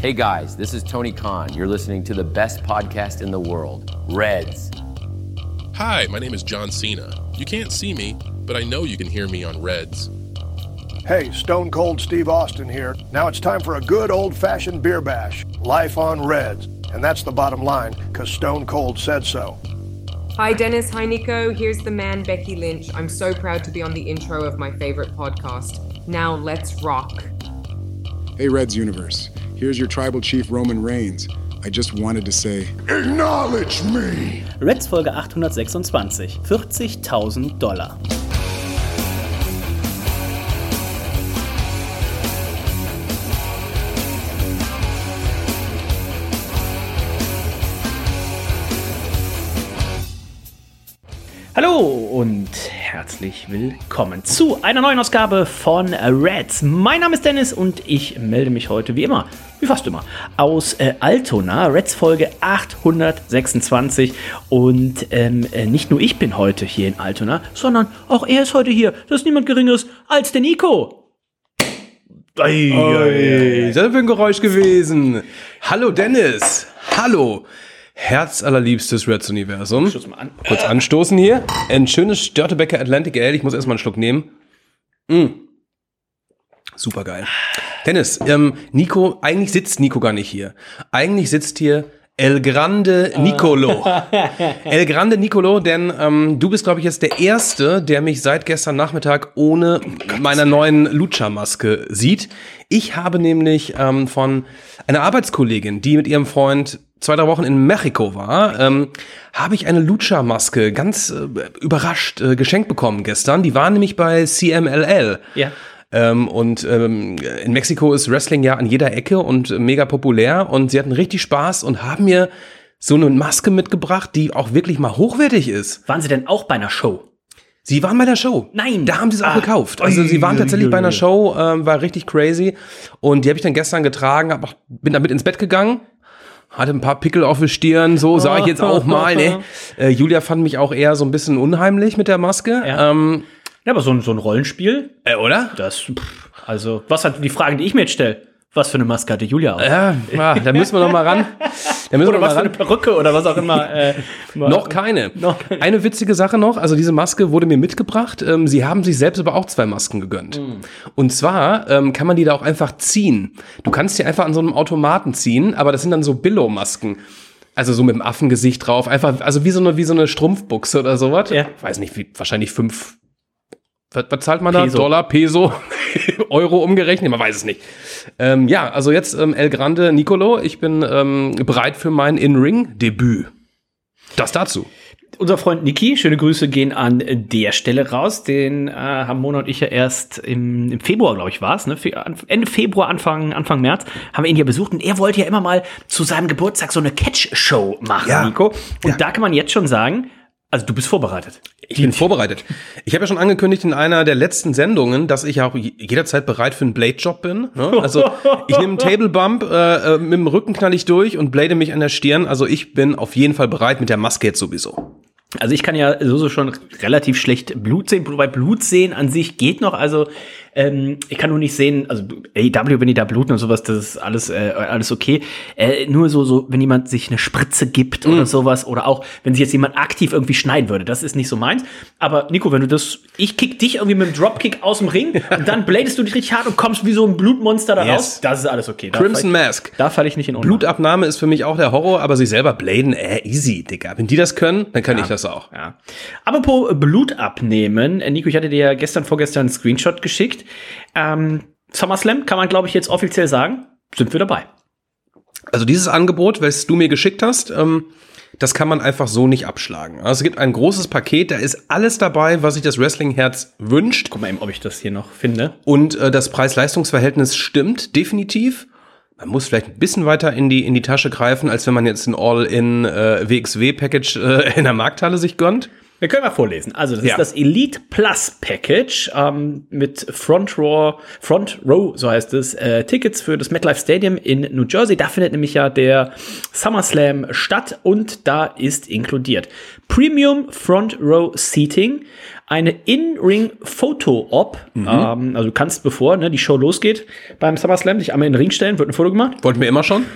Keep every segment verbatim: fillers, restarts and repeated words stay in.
Hey guys, this is Tony Khan. You're listening to the best podcast in the world, Reds. Hi, my name is John Cena. You can't see me, but I know you can hear me on Reds. Hey, Stone Cold Steve Austin here. Now it's time for a good old-fashioned beer bash. Life on Reds. And that's the bottom line, because Stone Cold said so. Hi Dennis, hi Nico, here's the man Becky Lynch. I'm so proud to be on the intro of my favorite podcast. Now let's rock. Hey Reds Universe, here's your tribal chief Roman Reigns. I just wanted to say, acknowledge me! Reds Folge achthundertsechsundzwanzig, vierzigtausend Dollar. Hallo und herzlich willkommen zu einer neuen Ausgabe von Reds. Mein Name ist Dennis und ich melde mich heute wie immer, wie fast immer, aus äh, Altona. Reds Folge achthundertsechsundzwanzig und ähm, nicht nur ich bin heute hier in Altona, sondern auch er ist heute hier. Das ist niemand Geringeres als der Nico. Ey, ey, das ist ein Geräusch gewesen. Hallo Dennis, hallo. Herzallerliebstes Reds-Universum. An. Kurz anstoßen hier. Ein schönes Störtebeker Atlantic Ale. Ich muss erstmal einen Schluck nehmen. Mm. Super geil. Dennis, ähm, Nico, eigentlich sitzt Nico gar nicht hier. Eigentlich sitzt hier El Grande Nicolo. El Grande Nicolo, denn ähm, du bist, glaube ich, jetzt der Erste, der mich seit gestern Nachmittag ohne meiner neuen Lucha-Maske sieht. Ich habe nämlich ähm, von einer Arbeitskollegin, die mit ihrem Freund zwei, drei Wochen in Mexiko war, ähm, habe ich eine Lucha-Maske ganz äh, überrascht äh, geschenkt bekommen gestern. Die war nämlich bei C M L L. Ja. Ähm, und ähm, in Mexiko ist Wrestling ja an jeder Ecke und äh, mega populär. Und sie hatten richtig Spaß und haben mir so eine Maske mitgebracht, die auch wirklich mal hochwertig ist. Waren Sie denn auch bei einer Show? Sie waren bei der Show. Nein. Da haben sie es auch ah. gekauft. Also sie waren tatsächlich bei einer Show, ähm, war richtig crazy. Und die habe ich dann gestern getragen, hab auch, bin damit ins Bett gegangen. Hatte ein paar Pickel auf der Stirn, so sage ich jetzt auch mal. Ne? Äh, Julia fand mich auch eher so ein bisschen unheimlich mit der Maske. Ja, ähm, ja aber so ein, so ein Rollenspiel, äh, oder? Das, pff, also, was hat die Fragen, die ich mir jetzt stelle? Was für eine Maske hatte Julia auf? Ja, ja, da müssen wir noch mal ran. Da müssen oder wir was mal für ran. eine Perücke oder was auch immer. Äh, noch keine. Noch keine. Eine witzige Sache noch, also diese Maske wurde mir mitgebracht. Ähm, sie haben sich selbst aber auch zwei Masken gegönnt. Mm. Und zwar ähm, kann man die da auch einfach ziehen. Du kannst die einfach an so einem Automaten ziehen, aber das sind dann so Billo-Masken. Also so mit dem Affengesicht drauf. Einfach, also wie so eine, wie so eine Strumpfbuchse oder sowas. Ja. Ich weiß nicht, wie, wahrscheinlich fünf. Was, was zahlt man da? Peso. Dollar, Peso, Euro umgerechnet? Man weiß es nicht. Ähm, ja, also jetzt ähm, El Grande Nicolo. Ich bin ähm, bereit für mein In-Ring-Debüt. Das dazu. Unser Freund Niki, schöne Grüße gehen an der Stelle raus. Den äh, haben Mona und ich ja erst im, im Februar, glaube ich, war es, ne? Ende Februar, Anfang, Anfang März, haben wir ihn hier besucht. Und er wollte ja immer mal zu seinem Geburtstag so eine Catch-Show machen, ja. Nico. Und ja. da kann man jetzt schon sagen, also du bist vorbereitet. Ich bin vorbereitet. Ich habe ja schon angekündigt in einer der letzten Sendungen, dass ich auch jederzeit bereit für einen Blade-Job bin. Ne? Also ich nehme einen Table-Bump, äh, mit dem Rücken knall ich durch und blade mich an der Stirn. Also ich bin auf jeden Fall bereit, mit der Maske jetzt sowieso. Also ich kann ja so, so schon relativ schlecht Blut sehen, wobei Blut sehen an sich geht noch, also ähm, ich kann nur nicht sehen, also A E W, wenn die da bluten und sowas, das ist alles äh, alles okay. Äh, nur so, so, wenn jemand sich eine Spritze gibt oder mm. sowas, oder auch, wenn sich jetzt jemand aktiv irgendwie schneiden würde, das ist nicht so meins. Aber Nico, wenn du das, ich kick dich irgendwie mit dem Dropkick aus dem Ring und dann bladest du dich richtig hart und kommst wie so ein Blutmonster da yes. raus, das ist alles okay. Da Crimson fall ich, Mask. Da falle ich nicht in Ohnmacht. Blutabnahme ist für mich auch der Horror, aber sich selber bladen, äh, easy, Digga. Wenn die das können, dann kann ja. ich das auch. Ja. Apropos Blut abnehmen, Nico, ich hatte dir ja gestern, vorgestern einen Screenshot geschickt. Ähm, SummerSlam kann man, glaube ich, jetzt offiziell sagen, sind wir dabei. Also dieses Angebot, was du mir geschickt hast, ähm, das kann man einfach so nicht abschlagen. Also es gibt ein großes Paket, da ist alles dabei, was sich das Wrestling-Herz wünscht. Guck mal eben, ob ich das hier noch finde. Und äh, das Preis-Leistungs-Verhältnis stimmt definitiv. Man muss vielleicht ein bisschen weiter in die in die Tasche greifen, als wenn man jetzt ein All-in äh, W X W-Package äh, in der Markthalle sich gönnt. Wir können mal vorlesen. Also das Ja. ist das Elite Plus Package ähm, mit Front Row, Front Row, so heißt es, äh, Tickets für das MetLife Stadium in New Jersey. Da findet nämlich ja der SummerSlam statt und da ist inkludiert Premium Front Row Seating, eine In-Ring-Foto-Op. Mhm. Ähm, also du kannst, bevor ne, die Show losgeht beim SummerSlam, dich einmal in den Ring stellen, wird ein Foto gemacht. Wollten wir immer schon?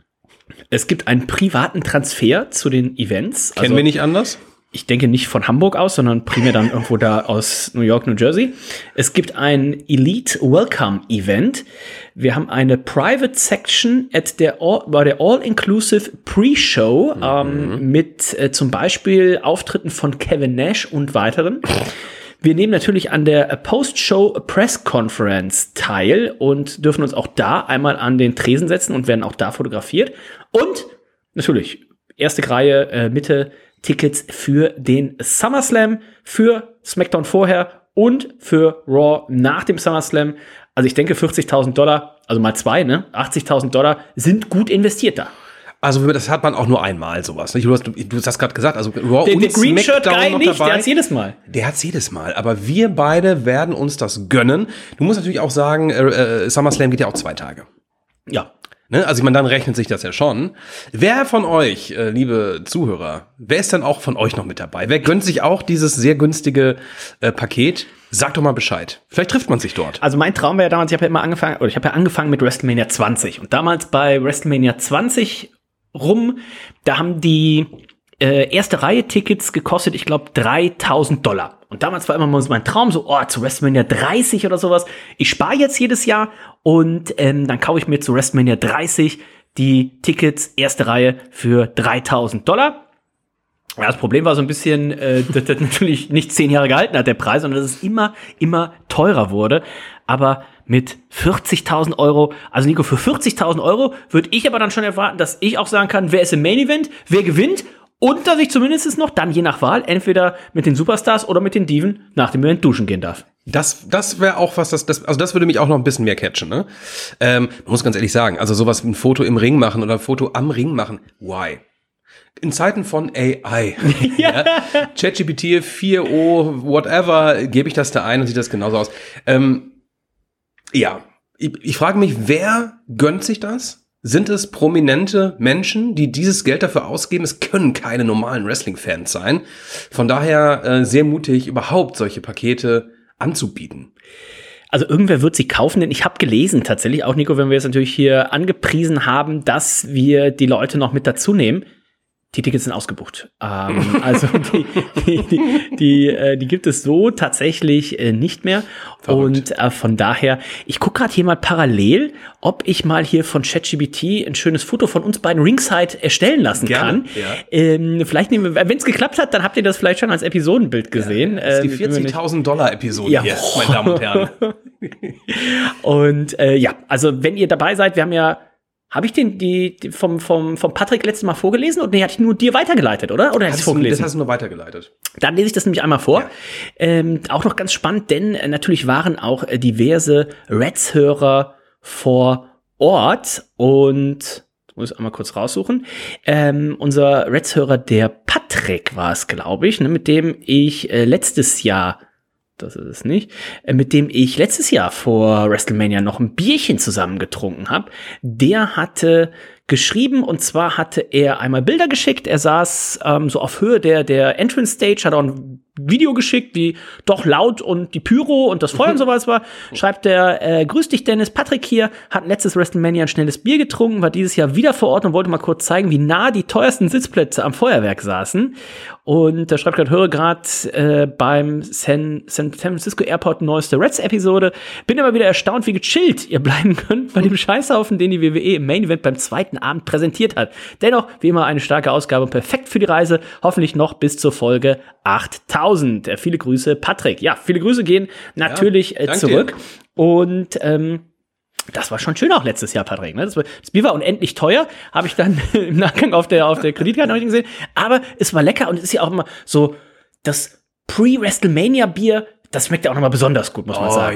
Es gibt einen privaten Transfer zu den Events. Kennen also, wir nicht anders? Ich denke nicht von Hamburg aus, sondern primär dann irgendwo da aus New York, New Jersey. Es gibt ein Elite Welcome Event. Wir haben eine Private Section at der All, bei der All-Inclusive Pre-Show mhm. ähm, mit äh, zum Beispiel Auftritten von Kevin Nash und weiteren. Wir nehmen natürlich an der Post-Show Press Conference teil und dürfen uns auch da einmal an den Tresen setzen und werden auch da fotografiert. Und natürlich erste Reihe, äh, Mitte, Tickets für den SummerSlam, für SmackDown vorher und für Raw nach dem SummerSlam. Also ich denke vierzigtausend Dollar, also mal zwei, ne? achtzigtausend Dollar sind gut investiert da. Also das hat man auch nur einmal sowas. Nicht? Du hast, du hast gerade gesagt, also Raw Der, und der Green Shirt SmackDown Guy noch nicht, dabei. der hat's jedes Mal. Der hat's jedes Mal. Aber wir beide werden uns das gönnen. Du musst natürlich auch sagen, äh, SummerSlam geht ja auch zwei Tage. Ja. Ne? Also ich meine, dann rechnet sich das ja schon. Wer von euch, äh, liebe Zuhörer, wer ist dann auch von euch noch mit dabei? Wer gönnt sich auch dieses sehr günstige äh, Paket? Sag doch mal Bescheid. Vielleicht trifft man sich dort. Also mein Traum wäre ja damals, ich habe ja immer angefangen, oder ich habe ja angefangen mit WrestleMania zwanzig. Und damals bei WrestleMania zwanzig rum, da haben die äh, erste Reihe Tickets gekostet, ich glaube, dreitausend Dollar. Und damals war immer mal so mein Traum, so, oh, zu WrestleMania dreißig oder sowas. Ich spare jetzt jedes Jahr und ähm, dann kaufe ich mir zu WrestleMania dreißig die Tickets, erste Reihe für dreitausend Dollar. Ja, das Problem war so ein bisschen, äh, dass das natürlich nicht zehn Jahre gehalten hat, der Preis, sondern dass es immer, immer teurer wurde. Aber mit vierzigtausend Euro, also Nico, für vierzigtausend Euro würde ich aber dann schon erwarten, dass ich auch sagen kann, wer ist im Main Event, wer gewinnt. Und dass ich zumindest noch dann, je nach Wahl, entweder mit den Superstars oder mit den Diven nach dem Event duschen gehen darf. Das, das wäre auch was, das, das, also das würde mich auch noch ein bisschen mehr catchen, ne? Ähm, man muss ganz ehrlich sagen, also sowas wie ein Foto im Ring machen oder ein Foto am Ring machen, why? In Zeiten von A I, ja. ChatGPT vier O, whatever, gebe ich das da ein und sieht das genauso aus. Ähm, ja, ich, ich frage mich, wer gönnt sich das? Sind es prominente Menschen, die dieses Geld dafür ausgeben? Es können keine normalen Wrestling-Fans sein. Von daher äh, sehr mutig, überhaupt solche Pakete anzubieten. Also irgendwer wird sie kaufen, denn ich habe gelesen tatsächlich, auch Nico, wenn wir jetzt natürlich hier angepriesen haben, dass wir die Leute noch mit dazu nehmen. Die Tickets sind ausgebucht. Ähm, also die, die, die, die, äh, die gibt es so tatsächlich äh, nicht mehr. Verrückt. Und äh, von daher, ich gucke gerade hier mal parallel, ob ich mal hier von ChatGPT ein schönes Foto von uns beiden Ringside erstellen lassen Gerne, kann. ja. Ähm, vielleicht nehmen wir, wenn es geklappt hat, dann habt ihr das vielleicht schon als Episodenbild gesehen. Ja, das ist die Ähm, vierzigtausend Dollar Episode Ja. hier, meine Damen und Herren. Und äh, ja, also wenn ihr dabei seid, wir haben ja Habe ich den die, die vom, vom, vom Patrick letztes Mal vorgelesen? Und nee, hatte ich nur dir weitergeleitet, oder? Oder hast du vorgelesen? Das hast du nur weitergeleitet. Dann lese ich das nämlich einmal vor. Ja. Ähm, auch noch ganz spannend, denn äh, natürlich waren auch äh, diverse Reds-Hörer vor Ort. Und muss ich einmal kurz raussuchen. Ähm, unser Reds-Hörer, der Patrick war es, glaube ich, ne, mit dem ich äh, letztes Jahr das ist es nicht, mit dem ich letztes Jahr vor WrestleMania noch ein Bierchen zusammen getrunken habe, der hatte geschrieben, und zwar hatte er einmal Bilder geschickt, er saß ähm, so auf Höhe der, der Entrance Stage, hat auch ein Video geschickt, wie doch laut und die Pyro und das Feuer und sowas war, schreibt er, äh, grüß dich Dennis, Patrick hier, hat letztes WrestleMania ein schnelles Bier getrunken, war dieses Jahr wieder vor Ort und wollte mal kurz zeigen, wie nah die teuersten Sitzplätze am Feuerwerk saßen. Und da schreibt gerade, höre gerade äh, beim San, San Francisco Airport neueste Reds-Episode, bin aber wieder erstaunt, wie gechillt ihr bleiben könnt bei dem Scheißhaufen, den die W W E im Main Event beim zweiten Abend präsentiert hat. Dennoch, wie immer, eine starke Ausgabe, perfekt für die Reise, hoffentlich noch bis zur Folge achttausend. Äh, viele Grüße, Patrick. Ja, viele Grüße gehen natürlich ja, äh, zurück. Dir. Und ähm, das war schon schön auch letztes Jahr, Patrick. Ne? Das, war, das Bier war unendlich teuer, habe ich dann im Nachgang auf der, auf der Kreditkarte noch nicht gesehen. Aber es war lecker und es ist ja auch immer so das Pre-WrestleMania-Bier, das schmeckt ja auch nochmal besonders gut, muss man oh, sagen. Ja. Ne?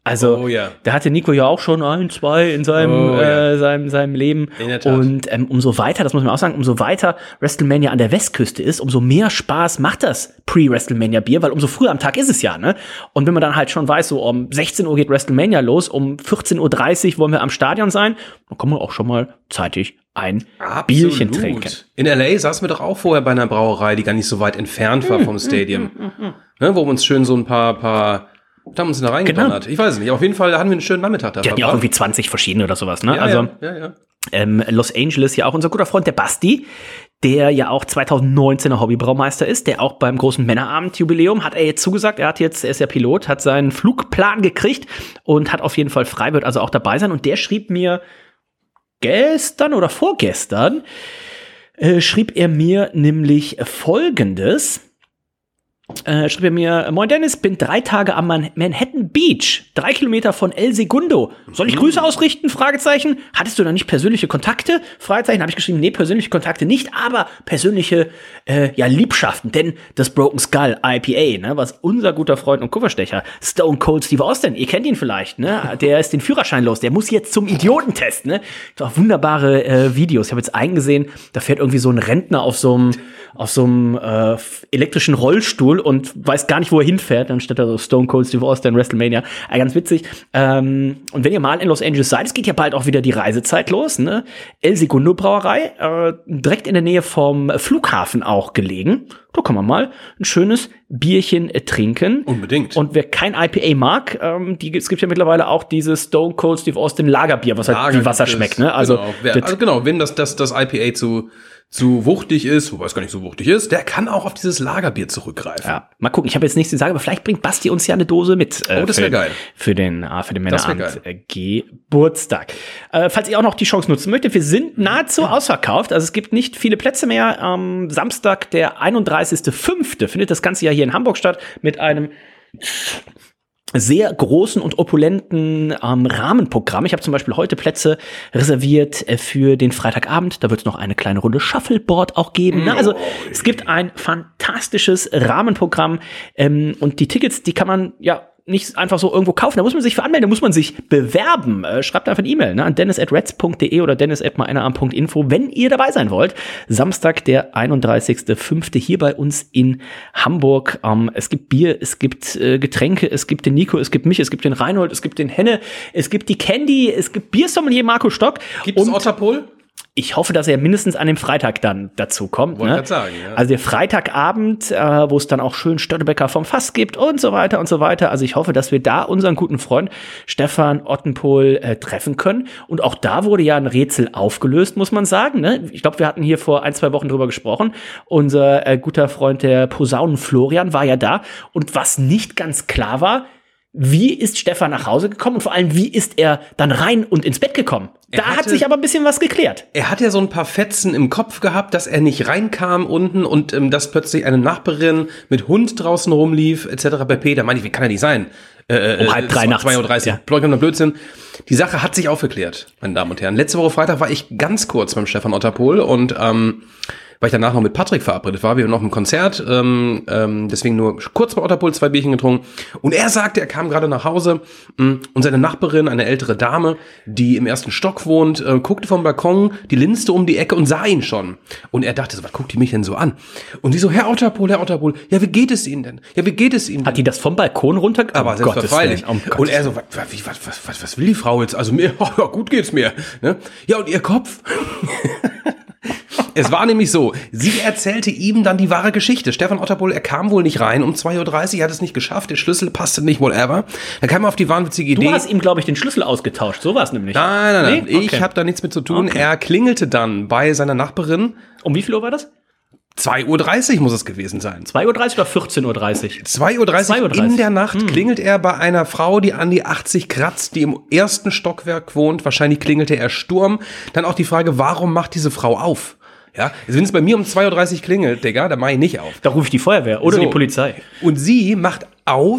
Also, Oh, ja. da hatte Nico ja auch schon ein, zwei in seinem, Oh, ja. äh, seinem, seinem Leben. In der Tat. Und ähm, umso weiter, das muss man auch sagen, umso weiter WrestleMania an der Westküste ist, umso mehr Spaß macht das Pre-WrestleMania-Bier, weil umso früher am Tag ist es ja, ne? Und wenn man dann halt schon weiß, so um sechzehn Uhr geht WrestleMania los, um vierzehn Uhr dreißig wollen wir am Stadion sein, dann kann man auch schon mal zeitig ein Bierchen trinken. In L A saßen wir doch auch vorher bei einer Brauerei, die gar nicht so weit entfernt war vom Stadium. Ne, wo wir uns schön so ein paar, paar, da haben wir uns da reingewandert. Genau. Ich weiß es nicht, auf jeden Fall hatten wir einen schönen Nachmittag da. Die hatten ja auch irgendwie zwanzig verschiedene oder sowas, ne? Ja, also, ja, ja, ja. Ähm, Los Angeles ja auch unser guter Freund, der Basti, der ja auch zwanzig neunzehner Hobbybraumeister ist, der auch beim großen Männerabend-Jubiläum hat er jetzt zugesagt, er hat jetzt, er ist ja Pilot, hat seinen Flugplan gekriegt und hat auf jeden Fall frei, wird also auch dabei sein. Und der schrieb mir gestern oder vorgestern, äh, schrieb er mir nämlich Folgendes. Äh, schrieb er mir, Moin Dennis, bin drei Tage am Man- Manhattan Beach, drei Kilometer von El Segundo. Soll ich Grüße ausrichten? Fragezeichen. Hattest du da nicht persönliche Kontakte? Fragezeichen. Habe ich geschrieben, nee, persönliche Kontakte nicht, aber persönliche äh, ja, Liebschaften. Denn das Broken Skull I P A, ne, was unser guter Freund und Kupferstecher Stone Cold Steve Austin, ihr kennt ihn vielleicht, ne? Der ist den Führerschein los, der muss jetzt zum Idiotentest, ne? Gibt auch wunderbare äh, Videos. Ich habe jetzt einen gesehen, da fährt irgendwie so ein Rentner auf so einem auf so einem äh, elektrischen Rollstuhl und weiß gar nicht, wo er hinfährt. Dann steht da so Stone Cold Steve Austin, WrestleMania. Äh, ganz witzig. Ähm, und wenn ihr mal in Los Angeles seid, es geht ja bald auch wieder die Reisezeit los, ne? El Segundo Brauerei, äh, direkt in der Nähe vom Flughafen auch gelegen. Da kann man mal ein schönes Bierchen äh, trinken. Unbedingt. Und wer kein I P A mag, ähm, die, es gibt ja mittlerweile auch dieses Stone Cold Steve Austin Lagerbier, was halt Lager wie Wasser gibt es. schmeckt, ne? Also, genau, wer, das- also genau, wenn das, das, das I P A zu, zu wuchtig ist, wobei es gar nicht so wuchtig ist, der kann auch auf dieses Lagerbier zurückgreifen. Ja, mal gucken. Ich habe jetzt nichts zu sagen, aber vielleicht bringt Basti uns ja eine Dose mit. Äh, Oh, das für wär den- geil. Für den, äh, für den Das wär Männerabend äh, Geburtstag. Äh, falls ihr auch noch die Chance nutzen möchtet, wir sind nahezu ausverkauft. Also es gibt nicht viele Plätze mehr. Am Samstag, der einunddreißigster fünfte findet das Ganze ja hier in Hamburg statt mit einem sehr großen und opulenten ähm, Rahmenprogramm. Ich habe zum Beispiel heute Plätze reserviert äh, für den Freitagabend. Da wird es noch eine kleine Runde Shuffleboard auch geben. Ne? Also es gibt ein fantastisches Rahmenprogramm ähm, und die Tickets, die kann man ja nicht einfach so irgendwo kaufen. Da muss man sich für anmelden, da muss man sich bewerben. Äh, schreibt einfach eine E-Mail, ne, an dennis at reds punkt de oder dennis at meinerarm punkt info, wenn ihr dabei sein wollt. Samstag, der einunddreißigster fünfte hier bei uns in Hamburg. Ähm, es gibt Bier, es gibt äh, Getränke, es gibt den Nico, es gibt mich, es gibt den Reinhold, es gibt den Henne, es gibt die Candy, es gibt Biersommelier Marco Stock. Gibt es und Otterpol? ich hoffe, dass er mindestens an dem Freitag dann dazu kommt. Wollte Ne? grad sagen, ja. Also der Freitagabend, äh, wo es dann auch schön Störtebecker vom Fass gibt und so weiter und so weiter. Also ich hoffe, dass wir da unseren guten Freund Stefan Ottenpohl äh, treffen können. Und auch da wurde ja ein Rätsel aufgelöst, muss man sagen. Ne? Ich glaube, wir hatten hier vor ein, zwei Wochen drüber gesprochen. Unser äh, guter Freund, der Posaunen Florian, war ja da. Und was nicht ganz klar war, wie ist Stefan nach Hause gekommen und vor allem, wie ist er dann rein und ins Bett gekommen? Er Da hat hatte- sich aber ein bisschen was geklärt. Er hat ja so ein paar Fetzen im Kopf gehabt, dass er nicht reinkam unten und ähm, dass plötzlich eine Nachbarin mit Hund draußen rumlief, et cetera pp. Da meine ich, wie kann er nicht sein? Äh, Um halb drei nachts. zwei Uhr dreißig. Ja. Blödsinn, Blödsinn. Die Sache hat sich aufgeklärt, meine Damen und Herren. Letzte Woche Freitag war ich ganz kurz beim Stefan Otterpohl und ähm, weil ich danach noch mit Patrick verabredet war, wir waren noch im Konzert, ähm, ähm, deswegen nur kurz bei Otterpohl zwei Bierchen getrunken. Und er sagte, er kam gerade nach Hause mh, und seine Nachbarin, eine ältere Dame, die im ersten Stock wohnt, äh, guckte vom Balkon, die linste um die Ecke und sah ihn schon. Und er dachte so, was guckt die mich denn so an? Und sie so, Herr Otterpohl, Herr Otterpohl, ja, wie geht es Ihnen denn? Ja, wie geht es Ihnen denn? Hat die das vom Balkon runter? Aber Um selbstverständlich. Gottes Willen, um Und Gottes er so, was, was, was, was, was will die Frau jetzt? Also mir, oh, ja, gut geht's mir. Ne? Ja, und ihr Kopf? Es war nämlich so, sie erzählte ihm dann die wahre Geschichte. Stefan Otterpohl, er kam wohl nicht rein um zwei Uhr dreißig, er hat es nicht geschafft, der Schlüssel passte nicht, whatever. Dann kam er auf die wahnwitzige Idee. Du hast ihm, glaube ich, den Schlüssel ausgetauscht. So war es nämlich. Nein, nein, nein, Nee? Okay. ich habe da nichts mit zu tun. Okay. Er klingelte dann bei seiner Nachbarin. Um wie viel Uhr war das? zwei Uhr dreißig muss es gewesen sein. zwei Uhr dreißig oder vierzehn Uhr dreißig? zwei Uhr dreißig zwei Uhr dreißig. in der Nacht klingelt er bei einer Frau, die an die achtzig kratzt, die im ersten Stockwerk wohnt. Wahrscheinlich klingelte er Sturm. Dann auch die Frage, warum macht diese Frau auf? Ja, also wenn es bei mir um zwei Uhr dreißig klingelt, Digga, dann mache ich nicht auf. Da rufe ich die Feuerwehr oder So. die Polizei. Und sie macht auf,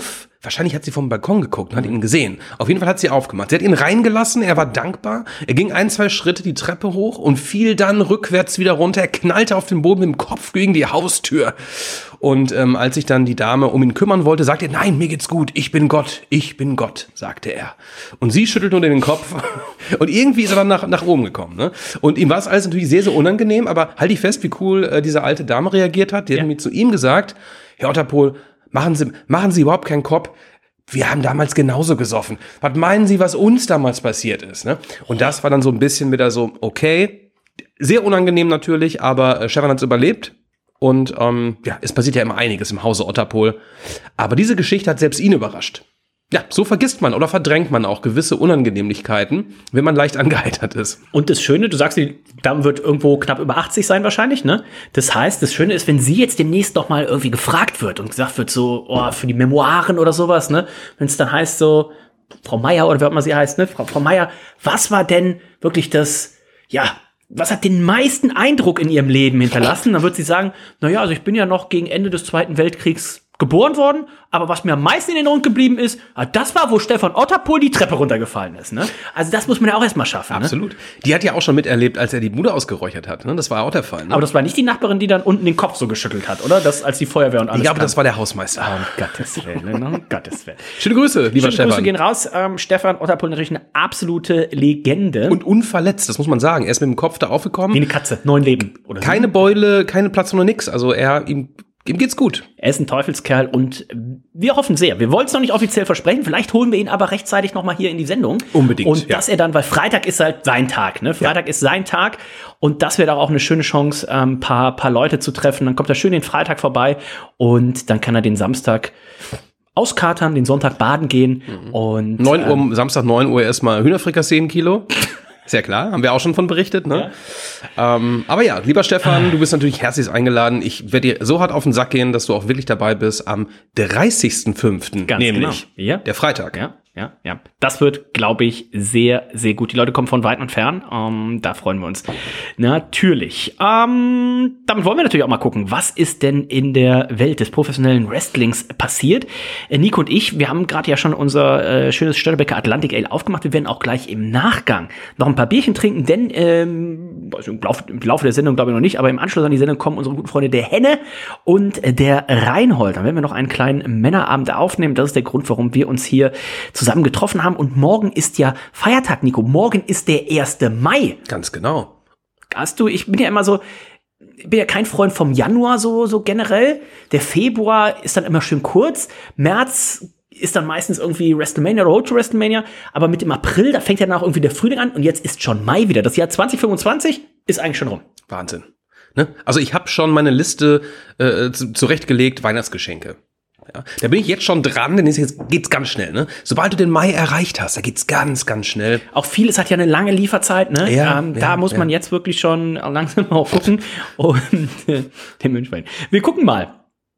Wahrscheinlich hat sie vom Balkon geguckt und hat ihn gesehen. Auf jeden Fall hat sie aufgemacht. Sie hat ihn reingelassen, er war dankbar. Er ging ein, zwei Schritte die Treppe hoch und fiel dann rückwärts wieder runter. Er knallte auf den Boden mit dem Kopf gegen die Haustür. Und ähm, als sich dann die Dame um ihn kümmern wollte, sagte er, nein, mir geht's gut, ich bin Gott, ich bin Gott, sagte er. Und sie schüttelt nur den Kopf und irgendwie ist er dann nach, nach oben gekommen. Ne? Und ihm war es alles natürlich sehr, sehr unangenehm, aber halt dich fest, wie cool äh, diese alte Dame reagiert hat. Die ja. hat mir zu ihm gesagt, Herr Otterpohl, Machen Sie, machen Sie überhaupt keinen Kopf. Wir haben damals genauso gesoffen. Was meinen Sie, was uns damals passiert ist? Ne? Und das war dann so ein bisschen wieder so, okay, sehr unangenehm natürlich, aber äh, Stefan hat es überlebt. Und ähm, ja, es passiert ja immer einiges im Hause Otterpohl. Aber diese Geschichte hat selbst ihn überrascht. Ja, so vergisst man oder verdrängt man auch gewisse Unangenehmlichkeiten, wenn man leicht angeheitert ist. Und das Schöne, du sagst, die Dame wird irgendwo knapp über achtzig sein wahrscheinlich, ne? Das heißt, das Schöne ist, wenn sie jetzt demnächst noch mal irgendwie gefragt wird und gesagt wird, so, oh, für die Memoiren oder sowas, ne? Wenn es dann heißt so, Frau Meier oder wie auch immer sie heißt, ne? Frau, Frau Meier, was war denn wirklich das, ja, was hat den meisten Eindruck in ihrem Leben hinterlassen? Dann wird sie sagen, na ja, also ich bin ja noch gegen Ende des Zweiten Weltkriegs geboren worden, aber was mir am meisten in Erinnerung geblieben ist, das war, wo Stefan Otterpohl die Treppe runtergefallen ist. Ne? Also das muss man ja auch erstmal schaffen. Absolut. Ne? Die hat ja auch schon miterlebt, als er die Bude ausgeräuchert hat. Ne? Das war auch der Fall. Ne? Aber das war nicht die Nachbarin, die dann unten den Kopf so geschüttelt hat, oder? Das, als die Feuerwehr und alles. Ich glaube, das war der Hausmeister. Oh, um Gottes Willen. Ne? Um Gottes Willen. Schöne Grüße, lieber Schöne Stefan. Grüße gehen raus. Ähm, Stefan Otterpohl natürlich eine absolute Legende. Und unverletzt, das muss man sagen. Er ist mit dem Kopf da aufgekommen. Wie eine Katze. Neun Leben. Oder keine so. Beule, keine Platzung oder nix. Also er, ihm Ihm geht's gut. Er ist ein Teufelskerl und wir hoffen sehr. Wir wollen es noch nicht offiziell versprechen. Vielleicht holen wir ihn aber rechtzeitig noch mal hier in die Sendung. Unbedingt. Und ja. dass er dann, weil Freitag ist halt sein Tag, ne? Freitag ja. ist sein Tag. Und das wäre auch eine schöne Chance, ein ähm, paar, paar Leute zu treffen. Dann kommt er schön den Freitag vorbei und dann kann er den Samstag auskatern, den Sonntag baden gehen. Mhm. Und neun Uhr, ähm, Samstag neun Uhr erstmal Hühnerfrikassee ein Kilo. Sehr klar, haben wir auch schon von berichtet, ne? Ja. Ähm, aber ja, lieber Stefan, du bist natürlich herzlich eingeladen. Ich werde dir so hart auf den Sack gehen, dass du auch wirklich dabei bist am dreißigsten fünften Nämlich genau. ja. der Freitag. Ja, ja, ja. Das wird, glaube ich, sehr, sehr gut. Die Leute kommen von weit und fern. Ähm, da freuen wir uns natürlich. Ähm, damit wollen wir natürlich auch mal gucken, was ist denn in der Welt des professionellen Wrestlings passiert. Äh, Nico und ich, wir haben gerade ja schon unser äh, schönes Störtebeker Atlantic Ale aufgemacht. Wir werden auch gleich im Nachgang noch ein paar Bierchen trinken, denn ähm, also im, Laufe, im Laufe der Sendung glaube ich noch nicht, aber im Anschluss an die Sendung kommen unsere guten Freunde der Henne und der Reinhold. Dann werden wir noch einen kleinen Männerabend aufnehmen. Das ist der Grund, warum wir uns hier zusammen getroffen haben. Und morgen ist ja Feiertag, Nico. Morgen ist der erste Mai. Ganz genau. Hast du, ich bin ja immer so, ich bin ja kein Freund vom Januar so, so generell. Der Februar ist dann immer schön kurz. März ist dann meistens irgendwie WrestleMania, Road to WrestleMania. Aber mit dem April, da fängt ja dann auch irgendwie der Frühling an. Und jetzt ist schon Mai wieder. Das Jahr zwanzig fünfundzwanzig ist eigentlich schon rum. Wahnsinn. Ne? Also ich habe schon meine Liste äh, zurechtgelegt, Weihnachtsgeschenke. Ja, da bin ich jetzt schon dran, denn jetzt geht's ganz schnell, ne? Sobald du den Mai erreicht hast, da geht's ganz, ganz schnell. Auch vieles hat ja eine lange Lieferzeit, ne? Ja, ähm, ja, da muss ja. man jetzt wirklich schon langsam auch gucken und äh, den Wünschen. Wir gucken mal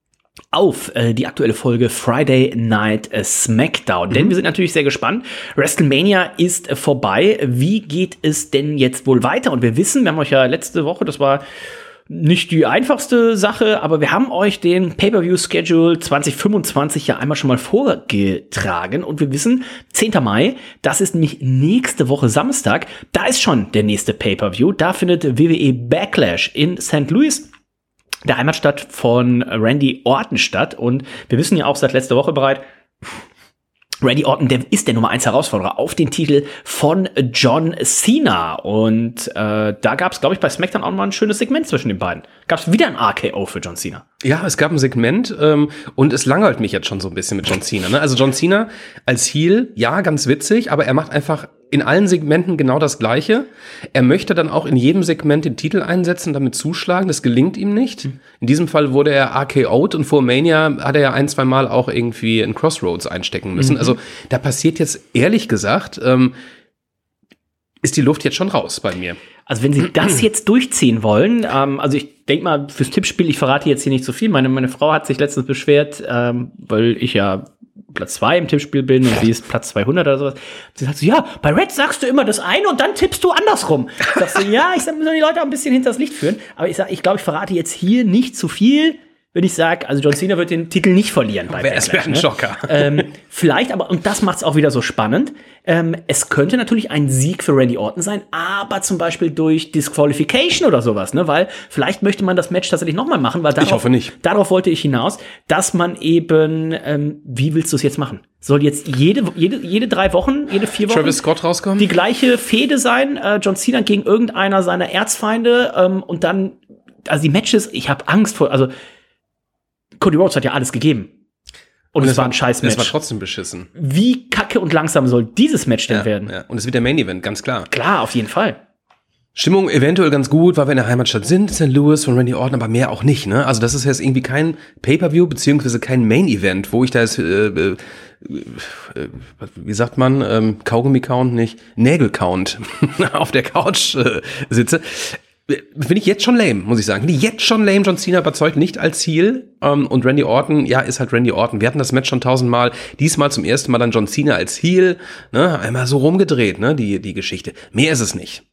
auf äh, die aktuelle Folge Friday Night äh, Smackdown, mhm. denn wir sind natürlich sehr gespannt. WrestleMania ist äh, vorbei. Wie geht es denn jetzt wohl weiter? Und wir wissen, wir haben euch ja letzte Woche, das war nicht die einfachste Sache, aber wir haben euch den Pay-Per-View-Schedule zwanzig fünfundzwanzig ja einmal schon mal vorgetragen und wir wissen, zehnten Mai, das ist nämlich nächste Woche Samstag, da ist schon der nächste Pay-Per-View, da findet W W E Backlash in Sankt Louis, der Heimatstadt von Randy Orton statt und wir wissen ja auch seit letzter Woche bereit, Randy Orton, der ist der Nummer eins Herausforderer auf den Titel von John Cena. Und äh, da gab es, glaube ich, bei SmackDown auch mal ein schönes Segment zwischen den beiden. Gab es wieder ein R K O für John Cena? Ja, es gab ein Segment ähm, und es langweilt mich jetzt schon so ein bisschen mit John Cena. Ne? Also John Cena als Heel, ja, ganz witzig, aber er macht einfach in allen Segmenten genau das Gleiche. Er möchte dann auch in jedem Segment den Titel einsetzen, damit zuschlagen. Das gelingt ihm nicht. Mhm. In diesem Fall wurde er R K O'd und vor Mania hat er ja ein, zwei Mal auch irgendwie in Crossroads einstecken müssen. Mhm. Also da passiert jetzt, ehrlich gesagt, ähm, ist die Luft jetzt schon raus bei mir. Also wenn sie das jetzt durchziehen wollen, ähm, also ich denke mal, fürs Tippspiel, ich verrate jetzt hier nicht so viel. Meine, meine Frau hat sich letztens beschwert, ähm, weil ich ja Platz zwei im Tippspiel bin und sie ist Platz zweihundert oder sowas. Sie sagt so, ja, bei Red sagst du immer das eine und dann tippst du andersrum. Sagst du, ja, ich sag, müssen die Leute auch ein bisschen hinters Licht führen. Aber ich sag, ich glaube, ich verrate jetzt hier nicht zu viel. wenn ich sage, also John Cena wird den Titel nicht verlieren bei Es wäre ein ne? Schocker. Ähm, vielleicht aber, und das macht es auch wieder so spannend, ähm, es könnte natürlich ein Sieg für Randy Orton sein, aber zum Beispiel durch Disqualification oder sowas, ne? Weil vielleicht möchte man das Match tatsächlich nochmal machen, weil darauf, ich hoffe nicht. Darauf wollte ich hinaus, dass man eben, ähm, wie willst du es jetzt machen? Soll jetzt jede, jede, jede drei Wochen, jede vier Wochen Travis Scott rauskommen? Die gleiche Fehde sein, äh, John Cena gegen irgendeiner seiner Erzfeinde ähm, und dann, also die Matches, ich habe Angst vor, also Cody Rhodes hat ja alles gegeben. Und, und es war ein Scheiß-Match. Es war trotzdem beschissen. Wie kacke und langsam soll dieses Match denn ja, werden? Ja. Und es wird der Main-Event, ganz klar. Klar, auf jeden Fall. Stimmung eventuell ganz gut, weil wir in der Heimatstadt sind, Sankt Louis von Randy Orton, aber mehr auch nicht, ne? Also das ist jetzt irgendwie kein Pay-Per-View, beziehungsweise kein Main-Event, wo ich da jetzt, äh, äh, wie sagt man, ähm, Kaugummi-Count, nicht, Nägel-Count auf der Couch äh, sitze. Finde ich jetzt schon lame, muss ich sagen. Finde ich jetzt schon lame. John Cena überzeugt nicht als Heel. Ähm, und Randy Orton, ja, ist halt Randy Orton. Wir hatten das Match schon tausendmal. Diesmal zum ersten Mal dann John Cena als Heel. Ne? Einmal so rumgedreht, ne, die, die Geschichte. Mehr ist es nicht.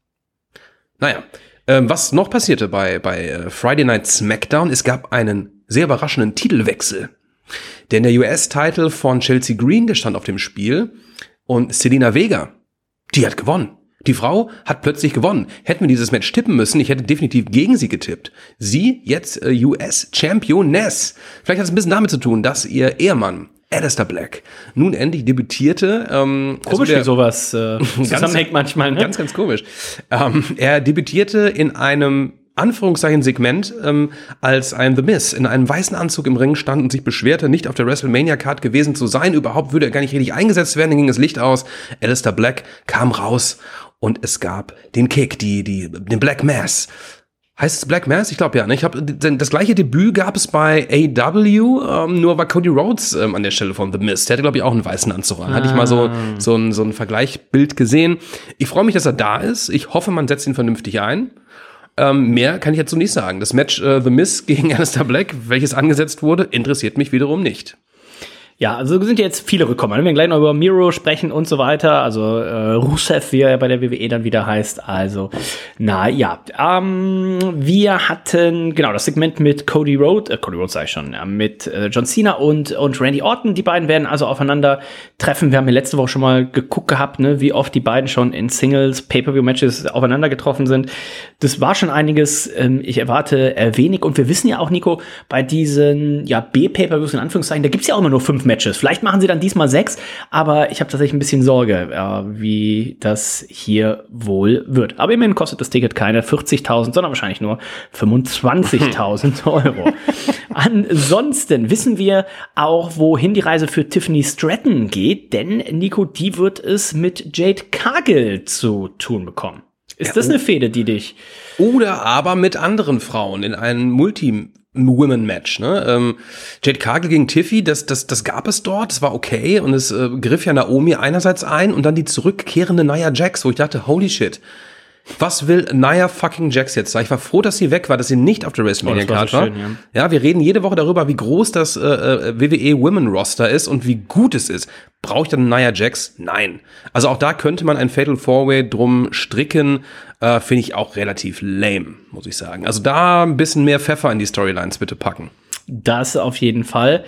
Naja, ähm, was noch passierte bei, bei äh, Friday Night SmackDown, es gab einen sehr überraschenden Titelwechsel. Denn der U S-Titel von Chelsea Green, der stand auf dem Spiel. Und Zelina Vega, die hat gewonnen. Die Frau hat plötzlich gewonnen. Hätten wir dieses Match tippen müssen, ich hätte definitiv gegen sie getippt. Sie jetzt äh, U S-Championess. Vielleicht hat es ein bisschen damit zu tun, dass ihr Ehemann Aleister Black nun endlich debütierte. Ähm, komisch, wie sowas äh, zusammenhängt manchmal. Ne? Ganz, ganz komisch. Ähm, er debütierte in einem Anführungszeichen Segment, ähm, als ein The Miz in einem weißen Anzug im Ring stand und sich beschwerte, nicht auf der WrestleMania-Card gewesen zu sein. Überhaupt würde er gar nicht richtig eingesetzt werden. Dann ging das Licht aus. Aleister Black kam raus und es gab den Kick, die, die, den Black Mass. Heißt es Black Mass? Ich glaube ja. Ne? Ich habe das gleiche Debüt gab es bei A E W, ähm, nur war Cody Rhodes ähm, an der Stelle von The Miz. Der hatte, glaube ich, auch einen weißen Anzug an. Ah. Hatte ich mal so, so ein, so ein Vergleichbild gesehen. Ich freue mich, dass er da ist. Ich hoffe, man setzt ihn vernünftig ein. Ähm, mehr kann ich jetzt so nicht sagen. Das Match äh, The Miz gegen Aleister Black, welches angesetzt wurde, interessiert mich wiederum nicht. Ja, also sind jetzt viele rückkommen. Wir werden gleich noch über Miro sprechen und so weiter. Also äh, Rusev, wie er bei der W W E dann wieder heißt. Also, na ja. Ähm, wir hatten, genau, das Segment mit Cody Rhodes, äh, Cody Rhodes sag ich schon, ja, mit äh, John Cena und, und Randy Orton. Die beiden werden also aufeinander treffen. Wir haben ja letzte Woche schon mal geguckt gehabt, ne, wie oft die beiden schon in Singles, Pay-Per-View-Matches aufeinander getroffen sind. Das war schon einiges. Ähm, ich erwarte äh, wenig. Und wir wissen ja auch, Nico, bei diesen ja B-Pay-Per-Views in Anführungszeichen, da gibt's ja auch immer nur fünf Matches. Vielleicht machen sie dann diesmal sechs, aber ich habe tatsächlich ein bisschen Sorge, äh, wie das hier wohl wird. Aber immerhin kostet das Ticket keine vierzigtausend, sondern wahrscheinlich nur fünfundzwanzigtausend Euro. Ansonsten wissen wir auch, wohin die Reise für Tiffany Stratton geht, denn Nico, die wird es mit Jade Cargill zu tun bekommen. Ist ja, das eine Fehde, die dich... Oder aber mit anderen Frauen in einem Multi- Women-Match, ne? Ähm, Jade Cargill gegen Tiffy, das, das, das gab es dort, das war okay und es äh, griff ja Naomi einerseits ein und dann die zurückkehrende Nia Jax, wo ich dachte, holy shit, was will Nia fucking Jax jetzt? Ich war froh, dass sie weg war, dass sie nicht auf der WrestleMania-Card oh, war. Schön, ja. ja, wir reden jede Woche darüber, wie groß das äh, W W E Women Roster ist und wie gut es ist. Brauche ich dann Nia Jax? Nein. Also auch da könnte man ein Fatal Four-Way drum stricken. Äh, finde ich auch relativ lame, muss ich sagen. Also da ein bisschen mehr Pfeffer in die Storylines bitte packen. Das auf jeden Fall.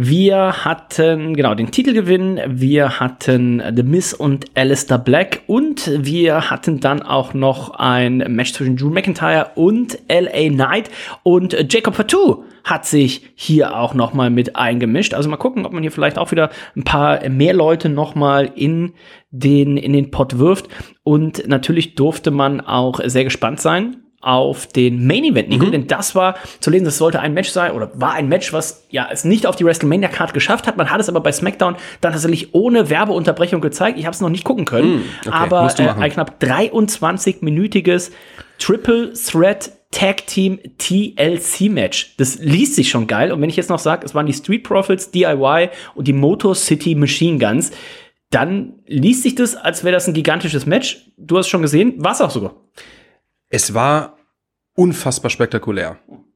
Wir hatten, genau, den Titelgewinn. Wir hatten The Miz und Aleister Black. Und wir hatten dann auch noch ein Match zwischen Drew McIntyre und L A Knight. Und Jacob Fatu hat sich hier auch noch mal mit eingemischt. Also mal gucken, ob man hier vielleicht auch wieder ein paar mehr Leute noch mal in den, in den Pot wirft. Und natürlich durfte man auch sehr gespannt sein auf den Main Event, Nico, mhm. denn das war zu lesen, das sollte ein Match sein oder war ein Match, was ja es nicht auf die WrestleMania-Card geschafft hat. Man hat es aber bei SmackDown dann tatsächlich ohne Werbeunterbrechung gezeigt. Ich habe es noch nicht gucken können, mhm. okay, aber äh, ein knapp dreiundzwanzig-minütiges Triple Threat Tag Team T L C Match. Das liest sich schon geil. Und wenn ich jetzt noch sage, es waren die Street Profits, D I Y und die Motor City Machine Guns, dann liest sich das, als wäre das ein gigantisches Match. Du hast es schon gesehen, war es auch sogar. Es war unfassbar spektakulär.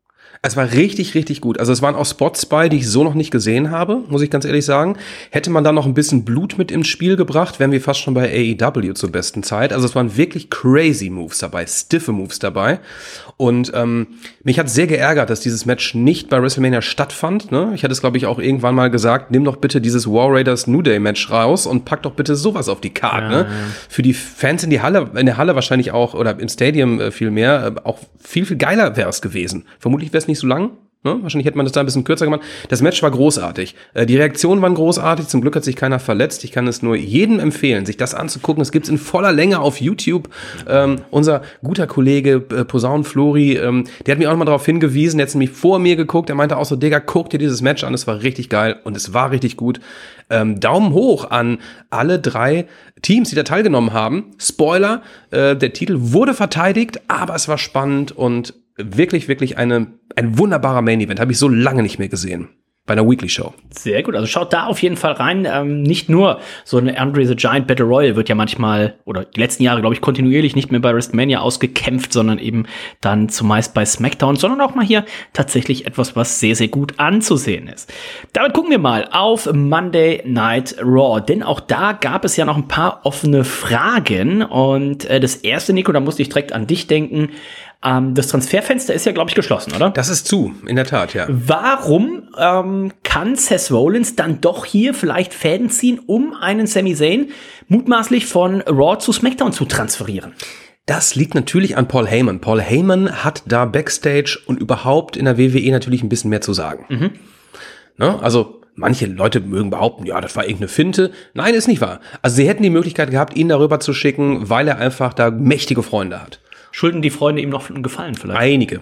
Es war richtig, richtig gut. Also es waren auch Spots bei, die ich so noch nicht gesehen habe, muss ich ganz ehrlich sagen. Hätte man da noch ein bisschen Blut mit ins Spiel gebracht, wären wir fast schon bei A E W zur besten Zeit. Also es waren wirklich crazy Moves dabei, stiffe Moves dabei. Und ähm, mich hat sehr geärgert, dass dieses Match nicht bei WrestleMania stattfand. Ne? Ich hatte es, glaube ich, auch irgendwann mal gesagt, nimm doch bitte dieses War Raiders New Day Match raus und pack doch bitte sowas auf die Karte. Ja, ne? Ja. Für die Fans in die Halle, in der Halle wahrscheinlich auch, oder im Stadium äh, viel mehr, äh, auch viel, viel geiler wäre es gewesen. Vermutlich wäre es nicht so lang. Ne? Wahrscheinlich hätte man das da ein bisschen kürzer gemacht. Das Match war großartig. Äh, die Reaktionen waren großartig. Zum Glück hat sich keiner verletzt. Ich kann es nur jedem empfehlen, sich das anzugucken. Es gibt's in voller Länge auf YouTube. Ähm, unser guter Kollege äh, Posaun Flori, ähm, der hat mich auch nochmal darauf hingewiesen. Der hat nämlich vor mir geguckt. Er meinte auch so, Digga, guck dir dieses Match an. Es war richtig geil und es war richtig gut. Ähm, Daumen hoch an alle drei Teams, die da teilgenommen haben. Spoiler, äh, der Titel wurde verteidigt, aber es war spannend und wirklich, wirklich eine, ein wunderbarer Main-Event. Habe ich so lange nicht mehr gesehen. Bei einer Weekly-Show. Sehr gut, also schaut da auf jeden Fall rein. Ähm, nicht nur so eine Andre the Giant Battle Royal wird ja manchmal, oder die letzten Jahre, glaube ich, kontinuierlich nicht mehr bei WrestleMania ausgekämpft, sondern eben dann zumeist bei SmackDown, sondern auch mal hier tatsächlich etwas, was sehr, sehr gut anzusehen ist. Damit gucken wir mal auf Monday Night Raw, denn auch da gab es ja noch ein paar offene Fragen und äh, das erste, Nico, da musste ich direkt an dich denken. Ähm, das Transferfenster ist ja, glaube ich, geschlossen, oder? Das ist zu, in der Tat, ja. Warum ähm, kann Seth Rollins dann doch hier vielleicht Fäden ziehen, um einen Sami Zayn mutmaßlich von Raw zu SmackDown zu transferieren? Das liegt natürlich an Paul Heyman. Paul Heyman hat da Backstage und überhaupt in der W W E natürlich ein bisschen mehr zu sagen. Mhm. Ne? Also manche Leute mögen behaupten, ja, das war irgendeine Finte. Nein, ist nicht wahr. Also sie hätten die Möglichkeit gehabt, ihn darüber zu schicken, weil er einfach da mächtige Freunde hat. Schulden die Freunde ihm noch einen Gefallen vielleicht? Einige.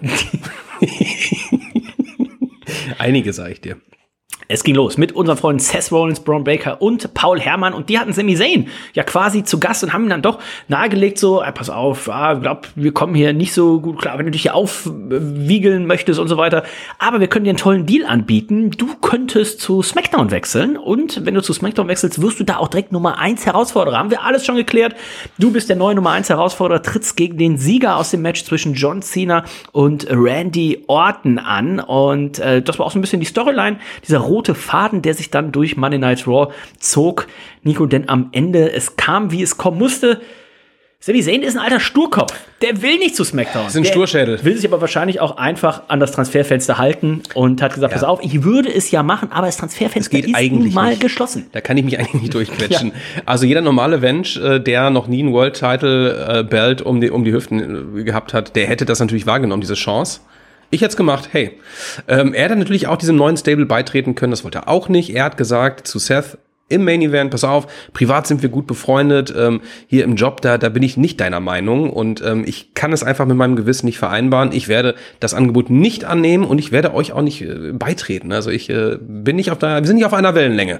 Einige, sag ich dir. Es ging los mit unseren Freunden Seth Rollins, Braun Breaker und Paul Herrmann und die hatten Sami Zayn ja quasi zu Gast und haben ihm dann doch nahegelegt so, ey, pass auf, ah, glaub, wir kommen hier nicht so gut klar, wenn du dich hier aufwiegeln möchtest und so weiter, aber wir können dir einen tollen Deal anbieten, du könntest zu SmackDown wechseln und wenn du zu SmackDown wechselst, wirst du da auch direkt Nummer eins Herausforderer, haben wir alles schon geklärt, du bist der neue Nummer eins Herausforderer, trittst gegen den Sieger aus dem Match zwischen John Cena und Randy Orton an und äh, das war auch so ein bisschen die Storyline, dieser rote Faden, der sich dann durch Monday Night Raw zog. Nico, denn am Ende, es kam, wie es kommen musste. Sami Zayn ist ein alter Sturkopf. Der will nicht zu SmackDown. Das ist ein der Sturschädel. Will sich aber wahrscheinlich auch einfach an das Transferfenster halten und hat gesagt, ja. Pass auf, ich würde es ja machen, aber das Transferfenster das geht ist eigentlich nun mal nicht. geschlossen. Da kann ich mich eigentlich nicht durchquetschen. Ja. Also jeder normale Mensch, der noch nie einen World Title Belt um die, um die Hüften gehabt hat, der hätte das natürlich wahrgenommen, diese Chance. Ich hätte es gemacht, hey. Ähm, er hätte natürlich auch diesem neuen Stable beitreten können, das wollte er auch nicht. Er hat gesagt zu Seth im Main Event, pass auf, privat sind wir gut befreundet, ähm, hier im Job, da da bin ich nicht deiner Meinung und ähm, ich kann es einfach mit meinem Gewissen nicht vereinbaren. Ich werde das Angebot nicht annehmen und ich werde euch auch nicht äh, beitreten. Also ich äh, bin nicht auf der, wir sind nicht auf einer Wellenlänge.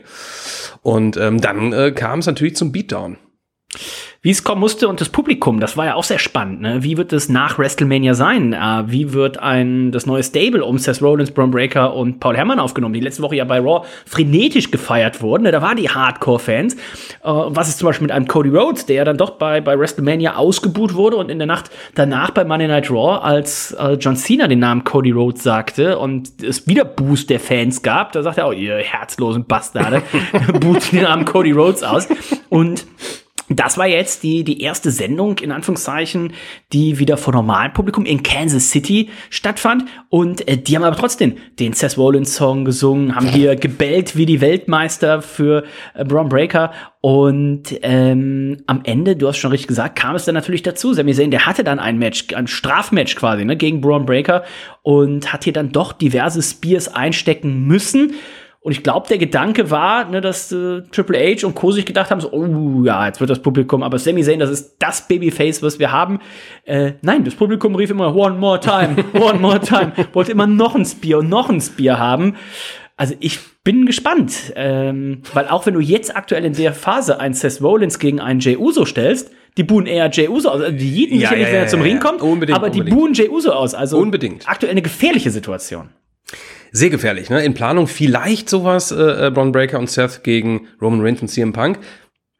Und ähm, dann äh, kam es natürlich zum Beatdown. Wie es kommen musste und das Publikum, das war ja auch sehr spannend. Ne? Wie wird es nach WrestleMania sein? Äh, wie wird ein das neue Stable um Seth Rollins, Braun Breaker und Paul Herrmann aufgenommen, die letzte Woche ja bei Raw frenetisch gefeiert wurden? Ne? Da waren die Hardcore-Fans. Äh, was ist zum Beispiel mit einem Cody Rhodes, der ja dann doch bei, bei WrestleMania ausgebuht wurde und in der Nacht danach bei Monday Night Raw, als äh, John Cena den Namen Cody Rhodes sagte und es wieder Boost der Fans gab, da sagt er, oh, ihr herzlosen Bastarde, boot den Namen Cody Rhodes aus. Und das war jetzt die, die erste Sendung, in Anführungszeichen, die wieder vor normalem Publikum in Kansas City stattfand. Und äh, die haben aber trotzdem den Seth Rollins Song gesungen, haben hier gebellt wie die Weltmeister für äh, Braun Breaker. Und ähm, am Ende, du hast schon richtig gesagt, kam es dann natürlich dazu. Sami Zayn, der hatte dann ein Match, ein Strafmatch quasi, ne, gegen Braun Breaker und hat hier dann doch diverse Spears einstecken müssen. Und ich glaube, der Gedanke war, ne, dass äh, Triple H und Co. sich gedacht haben, so, oh ja, jetzt wird das Publikum, aber Sami Zayn, das ist das Babyface, was wir haben. Äh, nein, das Publikum rief immer, one more time, one more time. Wollte immer noch ein Spear und noch ein Spear haben. Also ich bin gespannt, ähm, weil auch wenn du jetzt aktuell in der Phase einen Seth Rollins gegen einen Jey Uso stellst, die buhen eher Jey Uso aus. Also die jieten ja, nicht, ja, wenn er ja, zum ja, Ring ja. kommt, unbedingt, aber unbedingt. Die buhen Jey Uso aus. Also unbedingt. Aktuell eine gefährliche Situation. Sehr gefährlich, ne? In Planung vielleicht sowas, äh, Braun Breaker und Seth gegen Roman Reigns und C M Punk.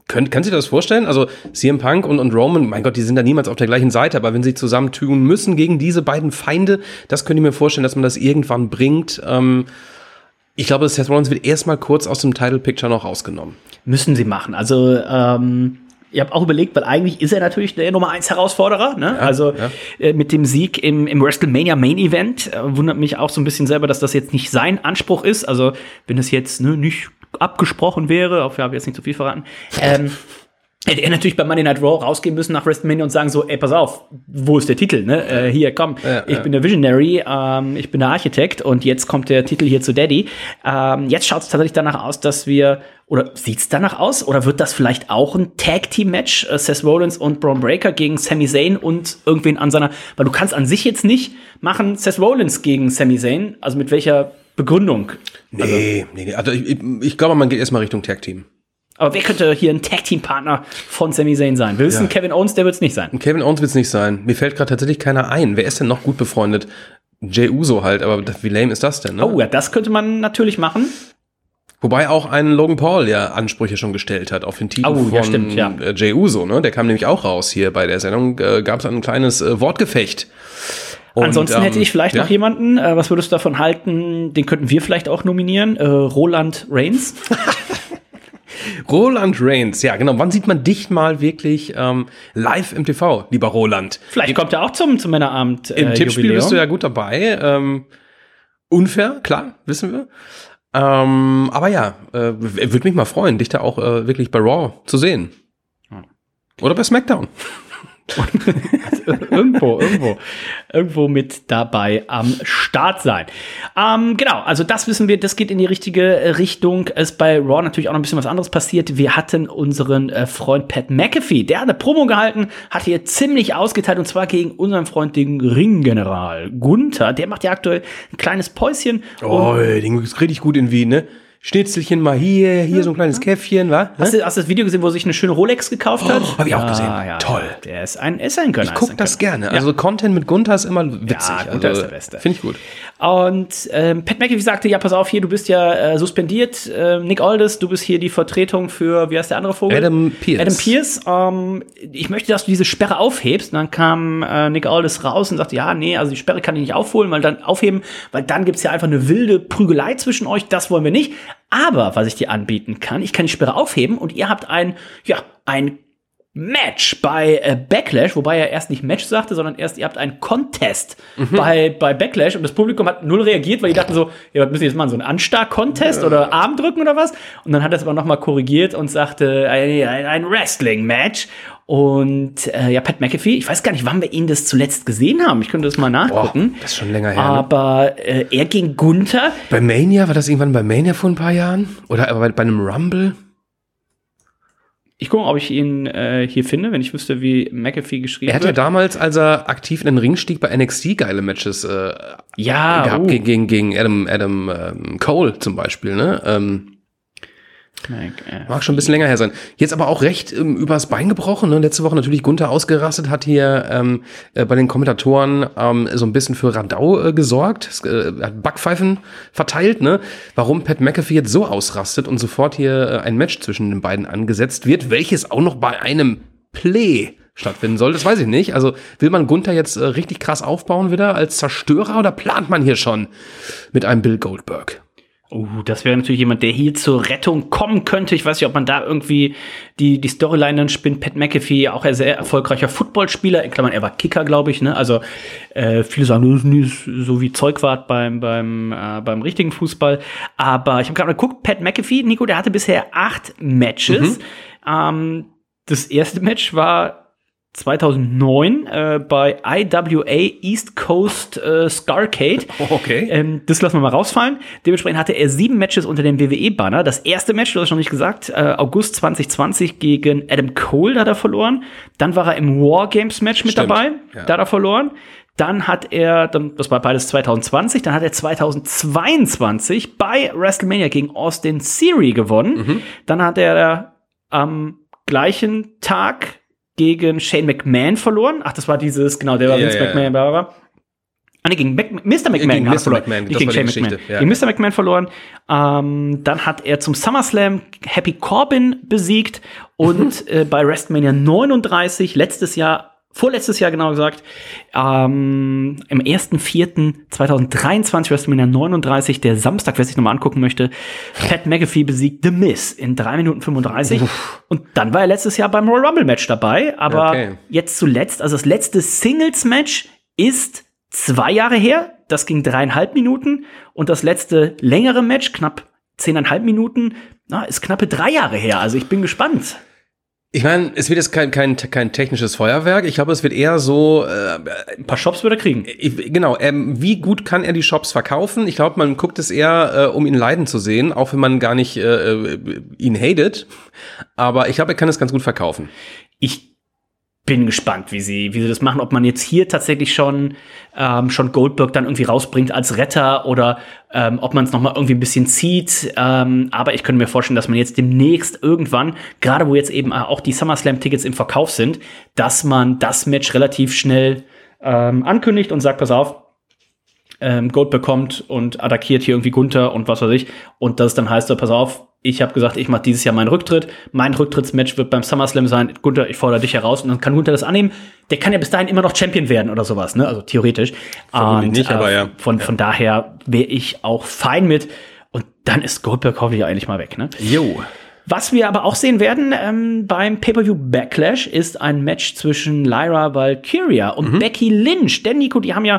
Könnt, kannst du dir das vorstellen? Also C M Punk und, und Roman, mein Gott, die sind da niemals auf der gleichen Seite, aber wenn sie zusammentun müssen gegen diese beiden Feinde, das könnte ich mir vorstellen, dass man das irgendwann bringt. Ähm, ich glaube, Seth Rollins wird erstmal kurz aus dem Title Picture noch rausgenommen. Müssen sie machen. Also, ähm, ich habe auch überlegt, weil eigentlich ist er natürlich der Nummer eins Herausforderer, ne? Ja, also ja. Äh, mit dem Sieg im, im WrestleMania Main Event äh, wundert mich auch so ein bisschen selber, dass das jetzt nicht sein Anspruch ist. Also wenn es jetzt ne, nicht abgesprochen wäre, auf, ja, habe jetzt nicht zu viel verraten, ähm, hätte er natürlich bei Monday Night Raw rausgehen müssen nach WrestleMania und sagen so, ey, pass auf, wo ist der Titel, ne? Äh, hier, komm, ja, ich ja. bin der Visionary, ähm, ich bin der Architekt und jetzt kommt der Titel hier zu Daddy. Ähm, jetzt schaut es tatsächlich danach aus, dass wir, oder sieht's danach aus, oder wird das vielleicht auch ein Tag-Team-Match, äh, Seth Rollins und Braun Breaker gegen Sami Zayn und irgendwen an seiner, weil du kannst an sich jetzt nicht machen, Seth Rollins gegen Sami Zayn, also mit welcher Begründung? Nee, also, nee, nee, also ich, ich glaube, man geht erstmal Richtung Tag-Team. Aber wer könnte hier ein Tag-Team-Partner von Sami Zayn sein? Willst du ja. Kevin Owens? Der wird's nicht sein. Kevin Owens wird's nicht sein. Mir fällt gerade tatsächlich keiner ein. Wer ist denn noch gut befreundet? Jey Uso halt, aber wie lame ist das denn? Ne? Oh ja, das könnte man natürlich machen. Wobei auch ein Logan Paul ja Ansprüche schon gestellt hat auf den Titel oh, von ja, stimmt, ja. Jey Uso. Ne? Der kam nämlich auch raus hier bei der Sendung. Äh, gab es ein kleines äh, Wortgefecht. Und, Ansonsten hätte ich vielleicht ähm, noch jemanden, äh, was würdest du davon halten, den könnten wir vielleicht auch nominieren, äh, Roland Reigns. Roland Reigns, ja genau. Wann sieht man dich mal wirklich ähm, live im T V, lieber Roland? Vielleicht in, kommt er auch zum, zum Männerabend äh, Im Tippspiel Jubiläum. Bist du ja gut dabei. Ähm, unfair, klar, wissen wir. Ähm, aber ja, äh, würde mich mal freuen, dich da auch äh, wirklich bei Raw zu sehen. Oder bei SmackDown. Also irgendwo, irgendwo, irgendwo mit dabei am Start sein. Ähm, genau, also das wissen wir, das geht in die richtige Richtung. Es ist bei Raw natürlich auch noch ein bisschen was anderes passiert. Wir hatten unseren äh, Freund Pat McAfee, der hat eine Promo gehalten, hat hier ziemlich ausgeteilt und zwar gegen unseren Freund, den Ringgeneral Gunther. Der macht ja aktuell ein kleines Päuschen. Oh, den ist richtig gut in Wien, ne? Schnitzelchen mal hier, hier ja, so ein kleines ja. Käffchen, wa? Hast du, hast du das Video gesehen, wo er sich eine schöne Rolex gekauft hat? Oh, hab ich auch gesehen. Ah, ja, toll. Der ist ein, ist ein Gönner. Ich guck das gerne. Also ja. Content mit Gunther ist immer witzig. Ja, Gunther also, ist der Beste. Finde ich gut. Und ähm, Pat McAfee sagte, ja, pass auf, hier, du bist ja äh, suspendiert. Äh, Nick Aldis, du bist hier die Vertretung für, wie heißt der andere Vogel? Adam Pearce. Adam Pearce. Ähm, ich möchte, dass du diese Sperre aufhebst. Und dann kam äh, Nick Aldis raus und sagte, ja, nee, also die Sperre kann ich nicht aufholen, weil dann aufheben, weil dann gibt's ja einfach eine wilde Prügelei zwischen euch. Das wollen wir nicht. Aber was ich dir anbieten kann, ich kann die Sperre aufheben und ihr habt ein, ja, ein Match bei äh, Backlash, wobei er erst nicht Match sagte, sondern erst, ihr habt einen Contest mhm. bei, bei Backlash und das Publikum hat null reagiert, weil die dachten so, ja, was müssen wir jetzt machen, so ein Anstar-Contest ja. oder Arm drücken oder was? Und dann hat er es aber nochmal korrigiert und sagte, ein, ein Wrestling-Match. Und äh, ja, Pat McAfee, ich weiß gar nicht, wann wir ihn das zuletzt gesehen haben. Ich könnte das mal nachgucken. Boah, das ist schon länger her. Aber äh, er gegen Gunther. Bei Mania, war das irgendwann bei Mania vor ein paar Jahren? Oder bei, bei einem Rumble? Ich gucke, ob ich ihn äh, hier finde, wenn ich wüsste, wie McAfee geschrieben wird. Er hat ja damals, als er aktiv in den Ring stieg, bei N X T geile Matches äh, ja, gehabt. Oh. Gegen, gegen Adam, Adam ähm, Cole zum Beispiel, ne? Ähm, Mag schon ein bisschen länger her sein. Jetzt aber auch recht ähm, übers Bein gebrochen. Ne? Letzte Woche natürlich Gunther ausgerastet, hat hier ähm, äh, bei den Kommentatoren ähm, so ein bisschen für Radau äh, gesorgt, es, äh, hat Backpfeifen verteilt. Ne? Warum Pat McAfee jetzt so ausrastet und sofort hier äh, ein Match zwischen den beiden angesetzt wird, welches auch noch bei einem Play stattfinden soll, das weiß ich nicht. Also will man Gunther jetzt äh, richtig krass aufbauen wieder als Zerstörer oder plant man hier schon mit einem Bill Goldberg? Oh, das wäre natürlich jemand, der hier zur Rettung kommen könnte. Ich weiß nicht, ob man da irgendwie die, die Storyline dann spinnt. Pat McAfee, auch ein sehr erfolgreicher Footballspieler. In Klammern, er war Kicker, glaube ich. Ne? Also äh, viele sagen, das ist nicht so wie Zeugwart beim, beim, äh, beim richtigen Fußball. Aber ich habe gerade mal geguckt, Pat McAfee, Nico, der hatte bisher acht Matches. Mhm. Ähm, das erste Match war zweitausendneun äh, bei I W A East Coast äh, Starrcade. Okay. Ähm, das lassen wir mal rausfallen. Dementsprechend hatte er sieben Matches unter dem W W E-Banner. Das erste Match, du hast schon nicht gesagt, äh, August zwanzig zwanzig gegen Adam Cole, da hat er verloren. Dann war er im War-Games-Match mit Stimmt. dabei, ja. da hat er verloren. Dann hat er, dann, das war beides zwanzig zwanzig, dann hat er zweitausendzweiundzwanzig bei WrestleMania gegen Austin Theory gewonnen. Mhm. Dann hat er am gleichen Tag gegen Shane McMahon verloren. Ach, das war dieses, genau, der war ja, Vince ja, McMahon, bla, bla, bla. Ah, nee, gegen Mac, Mister McMahon. Gegen hat er Mister verloren. McMahon, Nicht das gegen war die Shane McMahon. Geschichte, ja. Gegen Mister McMahon verloren. Ähm, dann hat er zum SummerSlam Happy Corbin besiegt und äh, bei WrestleMania neununddreißig, letztes Jahr, vorletztes Jahr genau gesagt, ähm, im ersten vierten zweitausenddreiundzwanzig, WrestleMania neununddreißig, der Samstag, wer sich nochmal angucken möchte, Pat McAfee besiegt The Miz in drei Minuten fünfunddreißig. Uff. Und dann war er letztes Jahr beim Royal Rumble Match dabei, aber okay. Jetzt zuletzt, also das letzte Singles-Match ist zwei Jahre her, das ging dreieinhalb Minuten und das letzte längere Match, knapp zehneinhalb Minuten, na, ist knappe drei Jahre her. Also ich bin gespannt. Ich meine, es wird jetzt kein, kein, kein technisches Feuerwerk. Ich glaube, es wird eher so äh, ein paar Shops würde er kriegen. Ich, genau, ähm, wie gut kann er die Shops verkaufen? Ich glaube, man guckt es eher, äh, um ihn leiden zu sehen, auch wenn man gar nicht äh, ihn hatet. Aber ich glaube, er kann es ganz gut verkaufen. Ich bin gespannt, wie sie, wie sie das machen, ob man jetzt hier tatsächlich schon, ähm, schon Goldberg dann irgendwie rausbringt als Retter oder ähm, ob man es nochmal irgendwie ein bisschen zieht. Ähm, aber ich könnte mir vorstellen, dass man jetzt demnächst irgendwann, gerade wo jetzt eben auch die SummerSlam-Tickets im Verkauf sind, dass man das Match relativ schnell ähm, ankündigt und sagt, pass auf, ähm, Goldberg kommt und attackiert hier irgendwie Gunther und was weiß ich. Und das dann heißt so, pass auf, ich habe gesagt, ich mache dieses Jahr meinen Rücktritt. Mein Rücktrittsmatch wird beim SummerSlam sein. Gunther, ich fordere dich heraus. Und dann kann Gunther das annehmen. Der kann ja bis dahin immer noch Champion werden oder sowas, ne? Also theoretisch. Vermutlich nicht, äh, aber ja. Von, von ja. daher wäre ich auch fein mit. Und dann ist Goldberg hoffentlich eigentlich mal weg, ne? Jo. Was wir aber auch sehen werden ähm, beim Pay-Per-View Backlash ist ein Match zwischen Lyra Valkyria und mhm. Becky Lynch. Denn, Nico, die haben ja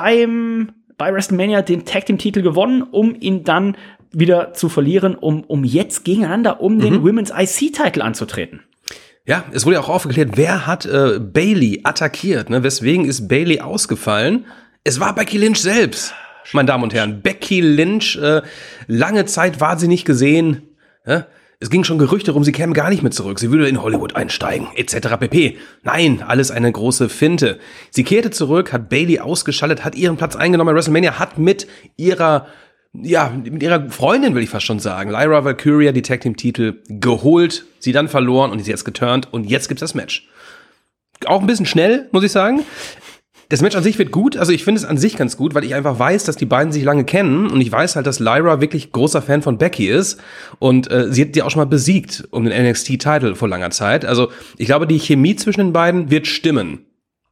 beim bei WrestleMania den Tag-Team-Titel gewonnen, um ihn dann wieder zu verlieren, um, um jetzt gegeneinander um den mhm. Women's I C-Titel anzutreten. Ja, es wurde ja auch aufgeklärt, wer hat äh, Bayley attackiert, ne? Weswegen ist Bayley ausgefallen? Es war Becky Lynch selbst, meine Damen und Herren. Becky Lynch, äh, lange Zeit war sie nicht gesehen. Ja? Es ging schon Gerüchte rum, sie käme gar nicht mehr zurück. Sie würde in Hollywood einsteigen, et cetera pp. Nein, alles eine große Finte. Sie kehrte zurück, hat Bayley ausgeschaltet, hat ihren Platz eingenommen bei WrestleMania, hat mit ihrer Ja, mit ihrer Freundin will ich fast schon sagen, Lyra Valkyria, die Tag-Team-Titel geholt, sie dann verloren und ist jetzt geturnt und jetzt gibt's das Match. Auch ein bisschen schnell, muss ich sagen. Das Match an sich wird gut, also ich finde es an sich ganz gut, weil ich einfach weiß, dass die beiden sich lange kennen und ich weiß halt, dass Lyra wirklich großer Fan von Becky ist und äh, sie hat die auch schon mal besiegt um den N X T-Titel vor langer Zeit. Also ich glaube, die Chemie zwischen den beiden wird stimmen.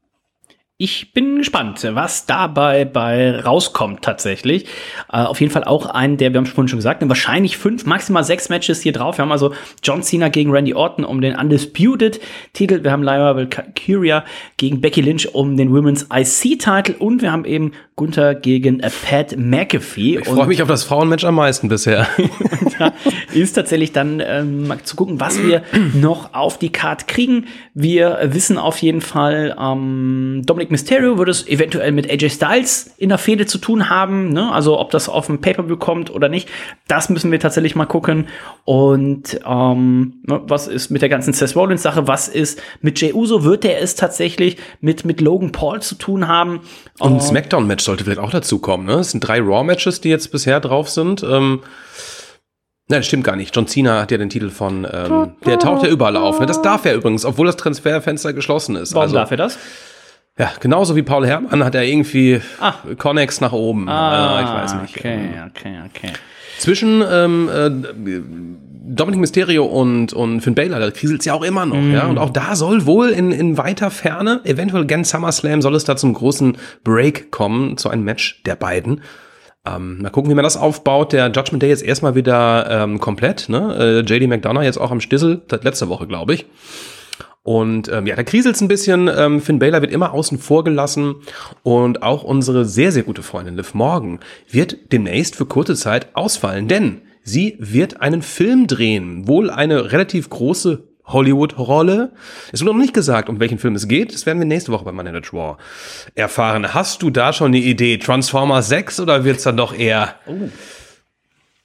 Ich bin gespannt, was dabei bei rauskommt tatsächlich. Äh, auf jeden Fall auch ein, der, wir haben es vorhin schon gesagt, wahrscheinlich fünf, maximal sechs Matches hier drauf. Wir haben also John Cena gegen Randy Orton um den Undisputed-Titel. Wir haben Lyra Valkyria gegen Becky Lynch um den Women's I C-Titel. Und wir haben eben Gunther gegen äh, Pat McAfee. Ich freue mich auf das Frauenmatch am meisten bisher. Da ist tatsächlich dann ähm, mal zu gucken, was wir noch auf die Card kriegen. Wir wissen auf jeden Fall, ähm, Dominic Mysterio würde es eventuell mit A J Styles in der Fehde zu tun haben, ne? Also ob das auf dem Pay-Per-View kommt oder nicht, das müssen wir tatsächlich mal gucken. Und ähm, was ist mit der ganzen Seth Rollins-Sache? Was ist mit Jey Uso? Wird er es tatsächlich mit mit Logan Paul zu tun haben? Und ein uh, Smackdown-Match sollte vielleicht auch dazu kommen, ne? Es sind drei Raw-Matches, die jetzt bisher drauf sind. Ähm Nein, das stimmt gar nicht. John Cena hat ja den Titel von, ähm, der taucht ja überall auf. Ne? Das darf er übrigens, obwohl das Transferfenster geschlossen ist. Warum also, darf er das? Ja, genauso wie Paul Herrmann hat er irgendwie ah. Connex nach oben. Ah, äh, ich weiß nicht. Okay, okay, okay. Zwischen ähm, äh, Dominic Mysterio und, und Finn Balor, da kriselt es ja auch immer noch. Mm. Ja? Und auch da soll wohl in, in weiter Ferne, eventuell gen SummerSlam, soll es da zum großen Break kommen, zu einem Match der beiden. Ähm, mal gucken, wie man das aufbaut. Der Judgment Day jetzt erstmal wieder ähm, komplett. Ne? Äh, J D McDonough jetzt auch am Stissel, seit letzter Woche, glaube ich. Und ähm, ja, da kriselt's ein bisschen. Ähm, Finn Balor wird immer außen vor gelassen. Und auch unsere sehr, sehr gute Freundin Liv Morgan wird demnächst für kurze Zeit ausfallen. Denn sie wird einen Film drehen. Wohl eine relativ große Hollywood-Rolle. Es wurde noch nicht gesagt, um welchen Film es geht. Das werden wir nächste Woche bei Monday Night Raw erfahren. Hast du da schon eine Idee? Transformers sechs oder wird's dann doch eher... Oh.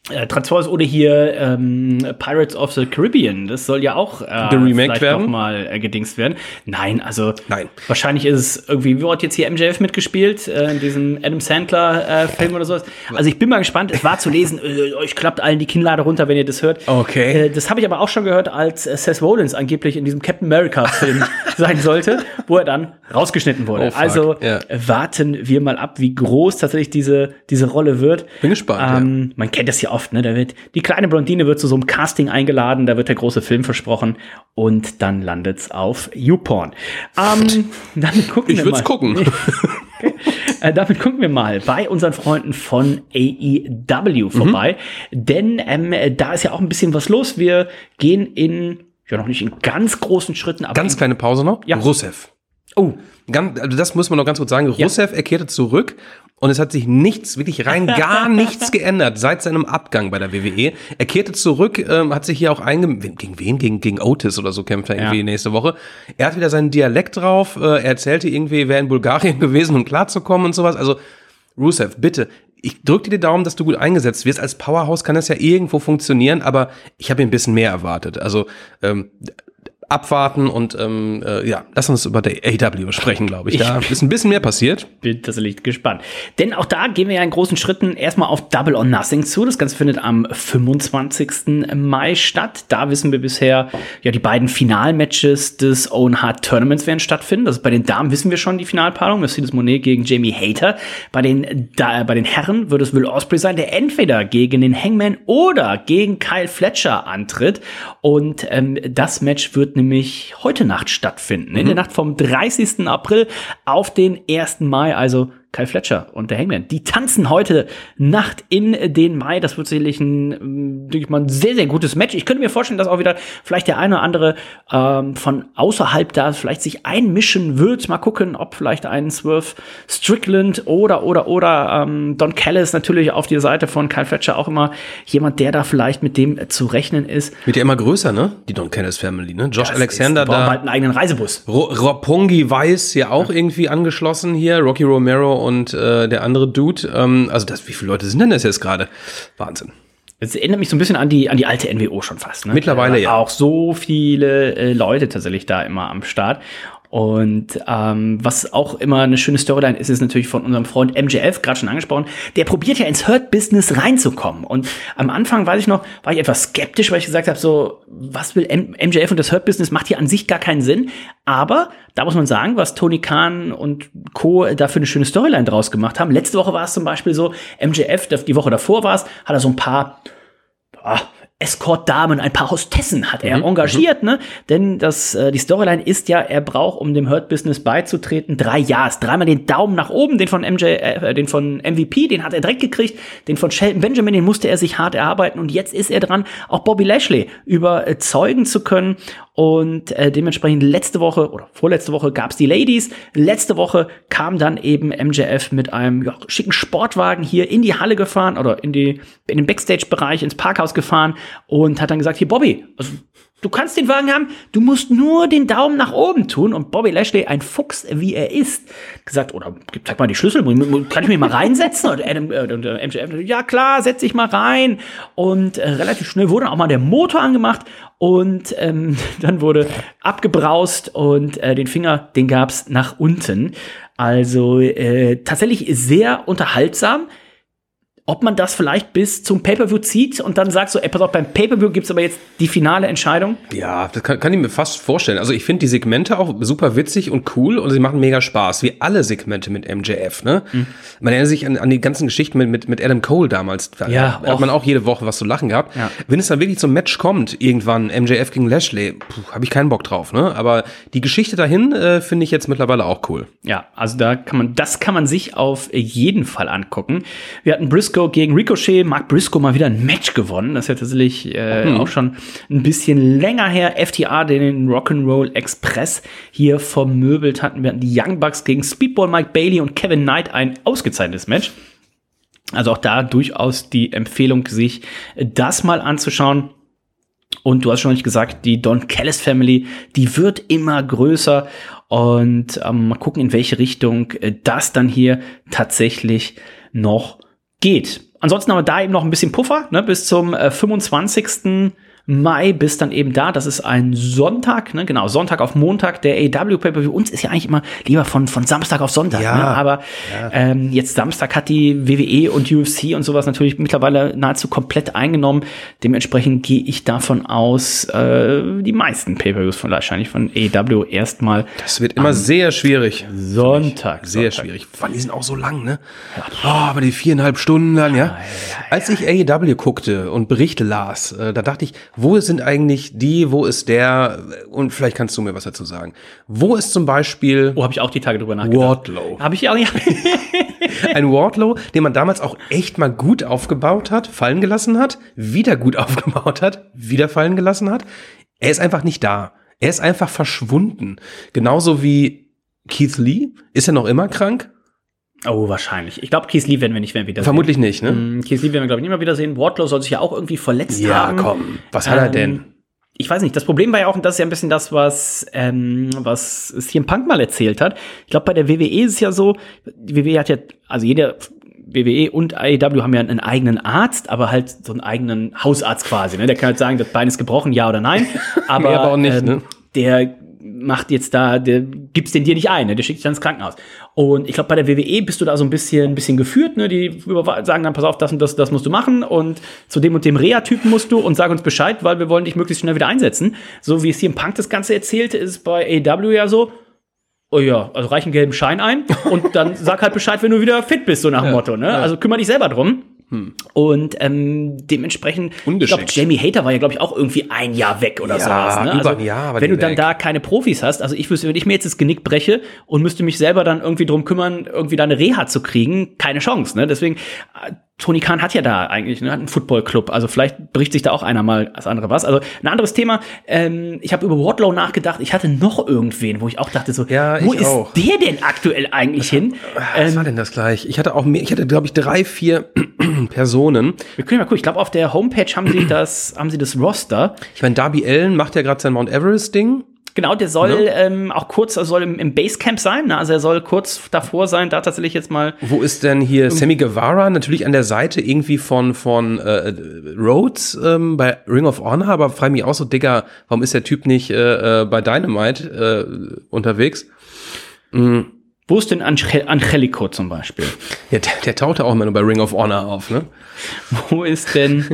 Äh, Transformers oder hier ähm, Pirates of the Caribbean, das soll ja auch äh, The Remake vielleicht werden? noch mal äh, gedingst werden. Nein, also Nein. wahrscheinlich ist es irgendwie, wie hat jetzt hier M J F mitgespielt, äh, in diesem Adam Sandler äh, Film oder sowas. Also ich bin mal gespannt, es war zu lesen, äh, euch klappt allen die Kinnlade runter, wenn ihr das hört. Okay. Äh, das habe ich aber auch schon gehört, als äh, Seth Rollins angeblich in diesem Captain America Film sein sollte, wo er dann rausgeschnitten wurde. Oh, fuck. Also Ja. äh, warten wir mal ab, wie groß tatsächlich diese, diese Rolle wird. Bin gespannt, ähm, Man kennt das ja oft, ne? Da wird die kleine Blondine wird zu so einem Casting eingeladen, da wird der große Film versprochen und dann landet's auf YouPorn. Ähm, damit gucken Ich wir würd's mal. gucken. Okay. Äh, damit gucken wir mal bei unseren Freunden von A E W vorbei, Mhm. denn ähm, da ist ja auch ein bisschen was los. Wir gehen in, ja noch nicht in ganz großen Schritten, aber Ganz in, kleine Pause noch. Ja. Rusev. oh, Ganz, also das muss man noch ganz kurz sagen. Ja. Rusev, er kehrte zurück und es hat sich nichts, wirklich rein gar nichts geändert seit seinem Abgang bei der W W E. Er kehrte zurück, ähm, hat sich hier auch einge... Gegen wen? Gegen, gegen Otis oder so kämpft er irgendwie Ja. nächste Woche. Er hat wieder seinen Dialekt drauf. Äh, er erzählte irgendwie, er wäre in Bulgarien gewesen, um klarzukommen und sowas. Also Rusev, bitte, ich drück dir die Daumen, dass du gut eingesetzt wirst. Als Powerhouse kann das ja irgendwo funktionieren, aber ich habe ein bisschen mehr erwartet. Also ähm, abwarten und ähm, äh, ja, lass uns über die A E W sprechen, glaube ich. Da ist ein bisschen mehr passiert. bin tatsächlich gespannt. Denn auch da gehen wir ja in großen Schritten erstmal auf Double or Nothing zu. Das Ganze findet am fünfundzwanzigsten Mai statt. Da wissen wir bisher, ja, die beiden Finalmatches des Owen Hart Tournaments werden stattfinden. Das ist bei den Damen wissen wir schon die Finalpaarung. Mercedes Moné gegen Jamie Hayter. Bei den, da, bei den Herren wird es Will Ospreay sein, der entweder gegen den Hangman oder gegen Kyle Fletcher antritt. Und ähm, das Match wird nämlich heute Nacht stattfinden. In der Nacht vom dreißigsten April auf den ersten Mai, also Kyle Fletcher und der Hangman, die tanzen heute Nacht in den Mai. Das wird sicherlich ein, denke ich mal, ein sehr, sehr gutes Match. Ich könnte mir vorstellen, dass auch wieder vielleicht der eine oder andere ähm, von außerhalb da vielleicht sich einmischen wird. Mal gucken, ob vielleicht ein Swerve Strickland oder, oder, oder ähm, Don Callis natürlich auf die Seite von Kyle Fletcher auch immer jemand, der da vielleicht mit dem äh, zu rechnen ist. Wird ja immer größer, ne? Die Don Callis Family, ne? Josh Das Alexander ist, die brauchen da. bald einen eigenen Reisebus. Ro- Roppongi Weiss ja auch irgendwie angeschlossen hier. Rocky Romero und äh, der andere Dude. Ähm, also das, wie viele Leute sind denn das jetzt gerade? Wahnsinn. Es erinnert mich so ein bisschen an die, an die alte N W O schon fast. Ne? Mittlerweile, Äh, ja. Auch so viele äh, Leute tatsächlich da immer am Start. Und ähm, was auch immer eine schöne Storyline ist, ist natürlich von unserem Freund M J F, gerade schon angesprochen, der probiert ja ins Hurt-Business reinzukommen. Und am Anfang, weiß ich noch, war ich etwas skeptisch, weil ich gesagt habe, so, was will M- MJF und das Hurt-Business, macht hier an sich gar keinen Sinn. Aber da muss man sagen, was Tony Khan und Co. da für eine schöne Storyline draus gemacht haben. Letzte Woche war es zum Beispiel so, M J F, die Woche davor war es, hat er so ein paar ah, Escort-Damen, ein paar Hostessen hat er Mhm, engagiert, ne? Denn das, äh, die Storyline ist ja, er braucht, um dem Hurt-Business beizutreten, drei Ja's. Dreimal den Daumen nach oben, den von M J, äh, den von M V P, den hat er direkt gekriegt, den von Shelton Benjamin, den musste er sich hart erarbeiten und jetzt ist er dran, auch Bobby Lashley überzeugen zu können. Und äh, dementsprechend letzte Woche oder vorletzte Woche gab's die Ladies. Letzte Woche kam dann eben M J F mit einem ja, schicken Sportwagen hier in die Halle gefahren oder in die in den Backstage-Bereich, ins Parkhaus gefahren und hat dann gesagt, hier Bobby, also du kannst den Wagen haben, du musst nur den Daumen nach oben tun. Und Bobby Lashley, ein Fuchs, wie er ist, gesagt, oder zeig mal die Schlüssel, kann ich mich mal reinsetzen? Und Adam, äh, und M J F, ja klar, setz dich mal rein. Und äh, relativ schnell wurde auch mal der Motor angemacht und ähm, dann wurde abgebraust und äh, den Finger, den gab's nach unten. Also äh, tatsächlich sehr unterhaltsam. Ob man das vielleicht bis zum Pay-Per-View zieht und dann sagt so, ey, pass auf, beim Pay-Per-View gibt's aber jetzt die finale Entscheidung. Ja, das kann, kann ich mir fast vorstellen. Also ich finde die Segmente auch super witzig und cool und sie machen mega Spaß, wie alle Segmente mit M J F, ne? Mhm. Man erinnert sich an, an die ganzen Geschichten mit, mit, mit Adam Cole damals. Da Ja, hat man auch jede Woche was zu lachen gehabt. Ja. Wenn es dann wirklich zum Match kommt, irgendwann M J F gegen Lashley, habe ich keinen Bock drauf, ne? Aber die Geschichte dahin äh, finde ich jetzt mittlerweile auch cool. Ja, also da kann man, das kann man sich auf jeden Fall angucken. Wir hatten Briscoe gegen Ricochet, Mark Briscoe mal wieder ein Match gewonnen. Das ist ja tatsächlich äh, mhm. auch schon ein bisschen länger her. F T R, den Rock'n'Roll Express hier vermöbelt hatten. Wir hatten die Young Bucks gegen Speedball Mike Bailey und Kevin Knight, ein ausgezeichnetes Match. Also auch da durchaus die Empfehlung, sich das mal anzuschauen. Und du hast schon nicht gesagt, die Don Callis Family, die wird immer größer. Und ähm, mal gucken, in welche Richtung äh, das dann hier tatsächlich noch geht. ansonsten haben wir da eben noch ein bisschen Puffer, ne, bis zum äh, fünfundzwanzigsten Mai, bis dann eben da, das ist ein Sonntag, ne, genau, Sonntag auf Montag, der A E W Pay-Per-View. Uns ist ja eigentlich immer lieber von, von Samstag auf Sonntag, ja, ne, aber ja. ähm, jetzt Samstag hat die W W E und U F C und sowas natürlich mittlerweile nahezu komplett eingenommen. Dementsprechend gehe ich davon aus, äh, die meisten Pay-Per-Views von wahrscheinlich von A E W erstmal. Das wird immer sehr schwierig. Sonntag. Sehr Sonntag. schwierig. Vor allem, die sind auch so lang, ne? Oh, aber die viereinhalb Stunden dann, ja. ja, ja, ja Als ich A E W guckte und Berichte las, äh, da dachte ich, wo sind eigentlich die, wo ist der, und vielleicht kannst du mir was dazu sagen. Wo ist zum Beispiel Oh, habe ich auch die Tage drüber nachgedacht. Wardlow? Habe ich auch, ja. Ein Wardlow, den man damals auch echt mal gut aufgebaut hat, fallen gelassen hat, wieder gut aufgebaut hat, wieder fallen gelassen hat. Er ist einfach nicht da. Er ist einfach verschwunden. Genauso wie Keith Lee. Ist er noch immer krank? Oh, wahrscheinlich. Ich glaube, Keith Lee werden wir nicht mehr wiedersehen. Vermutlich nicht, ne? Mm, Keith Lee werden wir, glaube ich, nicht mehr wiedersehen. Wardlow soll sich ja auch irgendwie verletzt ja, haben. Ja, komm. Was hat er denn? Ähm, ich weiß nicht. Das Problem war ja auch, und das ist ja ein bisschen das, was, ähm, was C M Punk mal erzählt hat. Ich glaube, bei der W W E ist es ja so, die W W E hat ja, also jede W W E und A E W haben ja einen eigenen Arzt, aber halt so einen eigenen Hausarzt quasi. Ne? Der kann halt sagen, das Bein ist gebrochen, ja oder nein. Aber, nee, aber auch nicht, ähm, ne? Der macht jetzt da, der gibt's den dir nicht ein, ne? Der schickt dich dann ins Krankenhaus. Und ich glaube, bei der W W E bist du da so ein bisschen, ein bisschen geführt, ne? Die sagen dann, pass auf, das und das, das musst du machen und zu dem und dem Reha-Typen musst du und sag uns Bescheid, weil wir wollen dich möglichst schnell wieder einsetzen. So wie C M Punk das Ganze erzählte, ist bei A E W ja so, oh ja, also reich einen gelben Schein ein und dann sag halt Bescheid, wenn du wieder fit bist, so nach dem ja, Motto, ne? Ja. Also kümmere dich selber drum. Hm. Und ähm, dementsprechend, ich glaube, Jamie Hater war ja, glaube ich, auch irgendwie ein Jahr weg oder ja, sowas. Ne? Also, über ein Jahr, aber wenn du dann weg. da keine Profis hast, also ich wüsste, wenn ich mir jetzt das Genick breche und müsste mich selber dann irgendwie drum kümmern, irgendwie da eine Reha zu kriegen, keine Chance. Ne? Deswegen, äh, Tony Khan hat ja da eigentlich ne, einen Footballclub, also vielleicht bricht sich da auch einer mal als andere was. Also ein anderes Thema, ähm, ich habe über Wardlow nachgedacht, ich hatte noch irgendwen, wo ich auch dachte so, ja, wo ich ist auch. der denn aktuell eigentlich hin? Was ähm, war denn das gleich? Ich hatte auch mehr, ich hatte, glaube ich, drei, vier Personen. Wir können mal gucken, ich glaube, auf der Homepage haben sie das, haben sie das Roster. Ich meine, Darby Allin macht ja gerade sein Mount Everest-Ding. Genau, der soll ne? ähm, auch kurz, er soll im, im Basecamp sein, ne? Also er soll kurz davor sein, da tatsächlich jetzt mal. Wo ist denn hier Sammy Guevara? Natürlich an der Seite irgendwie von von äh, Rhodes ähm, bei Ring of Honor, aber frage mich auch so, Digga, warum ist der Typ nicht äh, bei Dynamite äh, unterwegs? Mhm. Wo ist denn Angel- Angelico zum Beispiel? Ja, der, der tauchte auch immer nur bei Ring of Honor auf, ne? Wo ist denn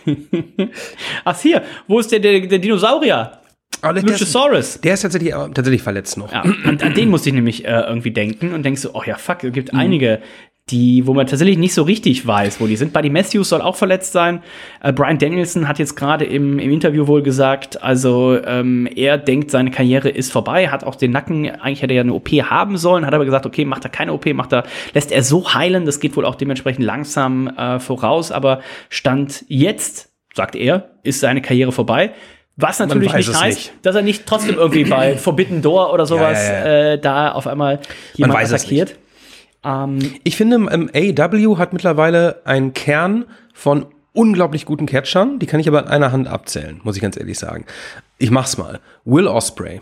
Ach hier, wo ist denn der, der Dinosaurier? Oh, der, Luchasaurus. Der ist tatsächlich, tatsächlich verletzt noch. Ja, an, an den musste ich nämlich äh, irgendwie denken und denkst so, oh ja, fuck, es gibt mhm. einige, die, wo man tatsächlich nicht so richtig weiß, wo die sind. Buddy Matthews soll auch verletzt sein. Äh, Bryan Danielson hat jetzt gerade im, im Interview wohl gesagt, also ähm, er denkt, seine Karriere ist vorbei, hat auch den Nacken, eigentlich hätte er ja eine O P haben sollen, hat aber gesagt, okay, macht er keine O P, macht er, lässt er so heilen, das geht wohl auch dementsprechend langsam äh, voraus, aber Stand jetzt, sagt er, ist seine Karriere vorbei. Was natürlich nicht heißt, nicht. dass er nicht trotzdem irgendwie bei Forbidden Door oder sowas ja, ja, ja. Äh, da auf einmal jemand attackiert. Ähm, ich finde, ähm, A E W hat mittlerweile einen Kern von unglaublich guten Catchern, die kann ich aber an einer Hand abzählen, muss ich ganz ehrlich sagen. Ich mach's mal. Will Ospreay,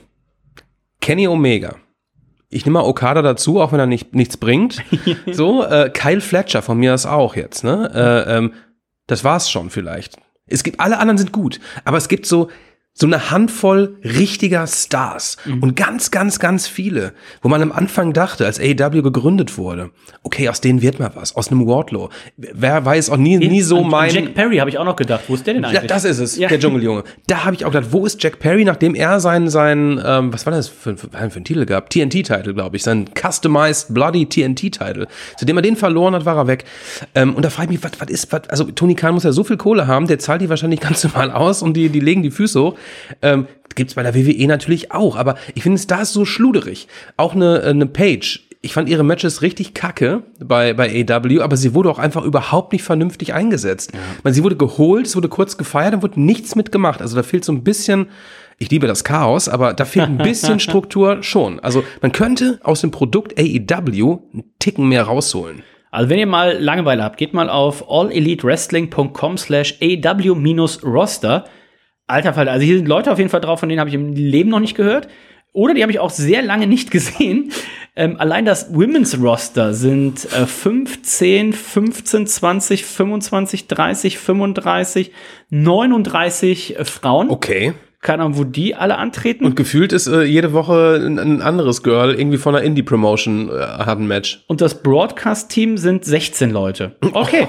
Kenny Omega, ich nehme mal Okada dazu, auch wenn er nicht, nichts bringt. So, äh, Kyle Fletcher von mir ist auch jetzt, ne? Äh, ähm, das war's schon vielleicht. Es gibt, alle anderen sind gut, aber es gibt so, so eine Handvoll richtiger Stars mhm. und ganz, ganz, ganz viele, wo man am Anfang dachte, als A E W gegründet wurde, okay, aus denen wird mal was, aus einem Wardlow. Wer weiß auch nie, nie so an, mein... An Jack Perry habe ich auch noch gedacht, wo ist der denn eigentlich? Ja, das ist es, ja. der Dschungeljunge. Da habe ich auch gedacht, wo ist Jack Perry, nachdem er seinen, seinen ähm, was war das für, für, für einen Titel gehabt? T N T-Titel, glaube ich, sein Customized Bloody T N T-Titel. Seitdem er den verloren hat, war er weg. Ähm, und da frage ich mich, was, was ist, was, also Tony Khan muss ja so viel Kohle haben, der zahlt die wahrscheinlich ganz normal aus und die, die legen die Füße hoch. Ähm, gibt's bei der W W E natürlich auch, aber ich finde es da so schluderig. Auch eine, eine Page. Ich fand ihre Matches richtig kacke bei, bei A E W, aber sie wurde auch einfach überhaupt nicht vernünftig eingesetzt. Ja. Ich meine, sie wurde geholt, es wurde kurz gefeiert, dann wurde nichts mitgemacht. Also da fehlt so ein bisschen, ich liebe das Chaos, aber da fehlt ein bisschen Struktur schon. Also man könnte aus dem Produkt A E W einen Ticken mehr rausholen. Also wenn ihr mal Langeweile habt, geht mal auf allelitewrestling.com slash AW-Roster. Alter Fall, also hier sind Leute auf jeden Fall drauf, von denen habe ich im Leben noch nicht gehört. Oder die habe ich auch sehr lange nicht gesehen. Ähm, allein das Women's Roster sind äh, fünfzehn, fünfzehn, zwanzig, fünfundzwanzig, dreißig, fünfunddreißig, neununddreißig äh, Frauen. Okay. Keine Ahnung, wo die alle antreten. Und gefühlt ist äh, jede Woche ein, ein anderes Girl irgendwie von einer Indie-Promotion äh, hat ein Match. Und das Broadcast-Team sind sechzehn Leute. Okay.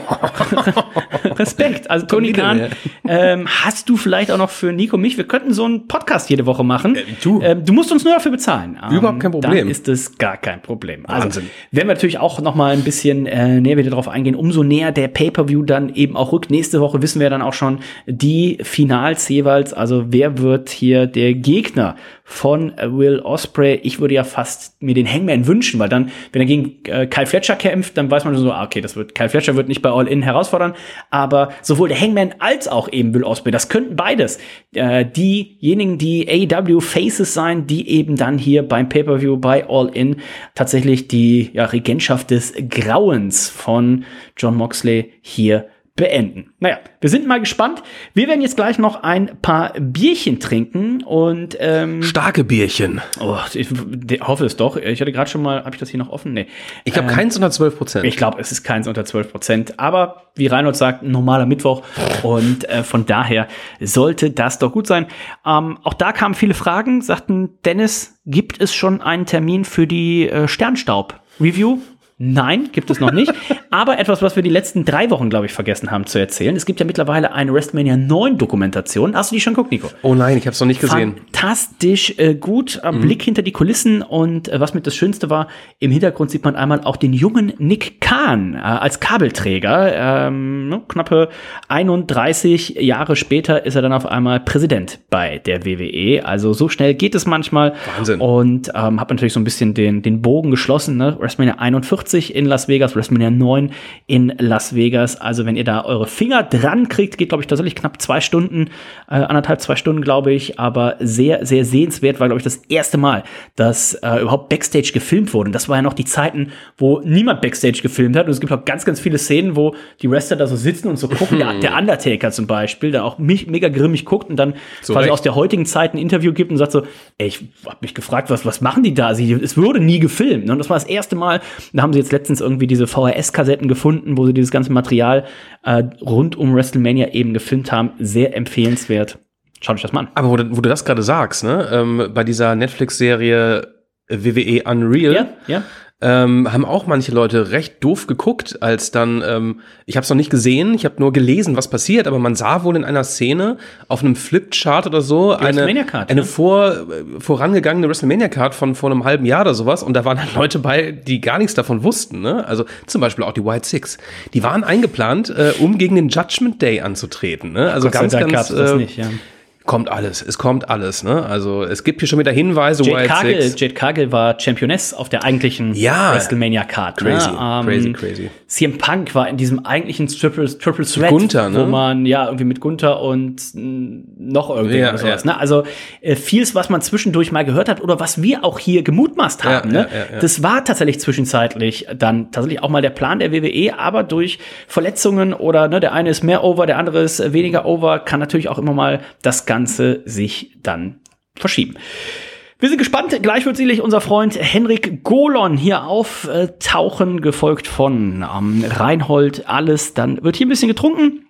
Respekt. Also Tony Khan, ähm, hast du vielleicht auch noch für Nico mich, wir könnten so einen Podcast jede Woche machen. Äh, du. Ähm, du musst uns nur dafür bezahlen. Ähm, Überhaupt kein Problem. Dann ist es gar kein Problem. Also, Wahnsinn. Werden wir natürlich auch noch mal ein bisschen äh, näher wieder drauf eingehen. Umso näher der Pay-Per-View dann eben auch rückt. Nächste Woche wissen wir dann auch schon die Finals jeweils. Also wer wird hier der Gegner von Will Ospreay? Ich würde ja fast mir den Hangman wünschen, weil dann, wenn er gegen äh, Kyle Fletcher kämpft, dann weiß man schon so, ah, okay, das wird Kyle Fletcher wird nicht bei All In herausfordern, aber sowohl der Hangman als auch eben Will Ospreay, das könnten beides äh, diejenigen, die A E W Faces sein, die eben dann hier beim Pay-Per-View bei All In tatsächlich die ja, Regentschaft des Grauens von Jon Moxley hier beenden. Naja, wir sind mal gespannt. Wir werden jetzt gleich noch ein paar Bierchen trinken und ähm, starke Bierchen. Oh, ich hoffe es doch. Ich hatte gerade schon mal, habe ich das hier noch offen? Nee. Ich glaube, ähm, keins unter zwölf Prozent. Ich glaube, es ist keins unter zwölf Prozent. Aber wie Reinhold sagt, ein normaler Mittwoch. Und äh, von daher sollte das doch gut sein. Ähm, auch da kamen viele Fragen. Sagten, Dennis, gibt es schon einen Termin für die äh, Sternstaub-Review? Nein, gibt es noch nicht. Aber etwas, was wir die letzten drei Wochen, glaube ich, vergessen haben zu erzählen. Es gibt ja mittlerweile eine WrestleMania neun Dokumentation. Hast du die schon geguckt, Nico? Oh nein, ich habe es noch nicht gesehen. Fantastisch äh, gut. Äh, mhm. Blick hinter die Kulissen. Und äh, was mit das Schönste war, im Hintergrund sieht man einmal auch den jungen Nick Khan äh, als Kabelträger. Ähm, ne, knappe einunddreißig Jahre später ist er dann auf einmal Präsident bei der W W E. Also so schnell geht es manchmal. Wahnsinn. Und ähm, hat natürlich so ein bisschen den, den Bogen geschlossen. Ne? WrestleMania einundvierzig in Las Vegas, WrestleMania neun in Las Vegas. Also wenn ihr da eure Finger dran kriegt, geht, glaube ich, tatsächlich knapp zwei Stunden, äh, anderthalb, zwei Stunden, glaube ich, aber sehr, sehr sehenswert, war, glaube ich, das erste Mal, dass äh, überhaupt Backstage gefilmt wurde. Und das war ja noch die Zeiten, wo niemand Backstage gefilmt hat. Und es gibt auch ganz, ganz viele Szenen, wo die Wrestler da so sitzen und so gucken. der, der Undertaker zum Beispiel, der auch mich mega grimmig guckt und dann so quasi recht. Aus der heutigen Zeit ein Interview gibt und sagt so, ey, ich hab mich gefragt, was, was machen die da? Also, es wurde nie gefilmt. Und das war das erste Mal, da haben sie jetzt letztens irgendwie diese V H S-Kassetten gefunden, wo sie dieses ganze Material äh, rund um WrestleMania eben gefilmt haben. Sehr empfehlenswert. Schaut euch das mal an. Aber wo du, wo du das gerade sagst, ne, ähm, bei dieser Netflix-Serie W W E Unreal, ja, ja. Ähm, haben auch manche Leute recht doof geguckt, als dann, ähm, ich habe es noch nicht gesehen, ich habe nur gelesen, was passiert, aber man sah wohl in einer Szene auf einem Flipchart oder so eine, eine ne? vor, vorangegangene WrestleMania-Card von vor einem halben Jahr oder sowas und da waren dann Leute bei, die gar nichts davon wussten, ne? Also zum Beispiel auch die White Six. Die waren eingeplant, äh, um gegen den Judgment Day anzutreten, ne? Also Gott ganz, ganz, äh, das nicht, ja. Kommt alles, es kommt alles, ne? Also es gibt hier schon wieder Hinweise. Jade Cargill, Jade Cargill war Championess auf der eigentlichen ja. WrestleMania-Card. Crazy, ne? ähm, crazy, crazy. C M Punk war in diesem eigentlichen Triple, Triple Threat, Gunther, ne? wo man ja irgendwie mit Gunther und mh, noch irgendwie ja, oder sowas. Ja. Ne? Also äh, vieles, was man zwischendurch mal gehört hat oder was wir auch hier gemutmaßt haben, ja, ne? ja, ja, ja. Das war tatsächlich zwischenzeitlich dann tatsächlich auch mal der Plan der W W E, aber durch Verletzungen oder ne, der eine ist mehr over, der andere ist weniger over, kann natürlich auch immer mal das Ganze sich dann verschieben. Wir sind gespannt. Gleich wird sicherlich unser Freund Henrik Golon hier auftauchen, gefolgt von ähm, Reinhold. Alles. Dann wird hier ein bisschen getrunken.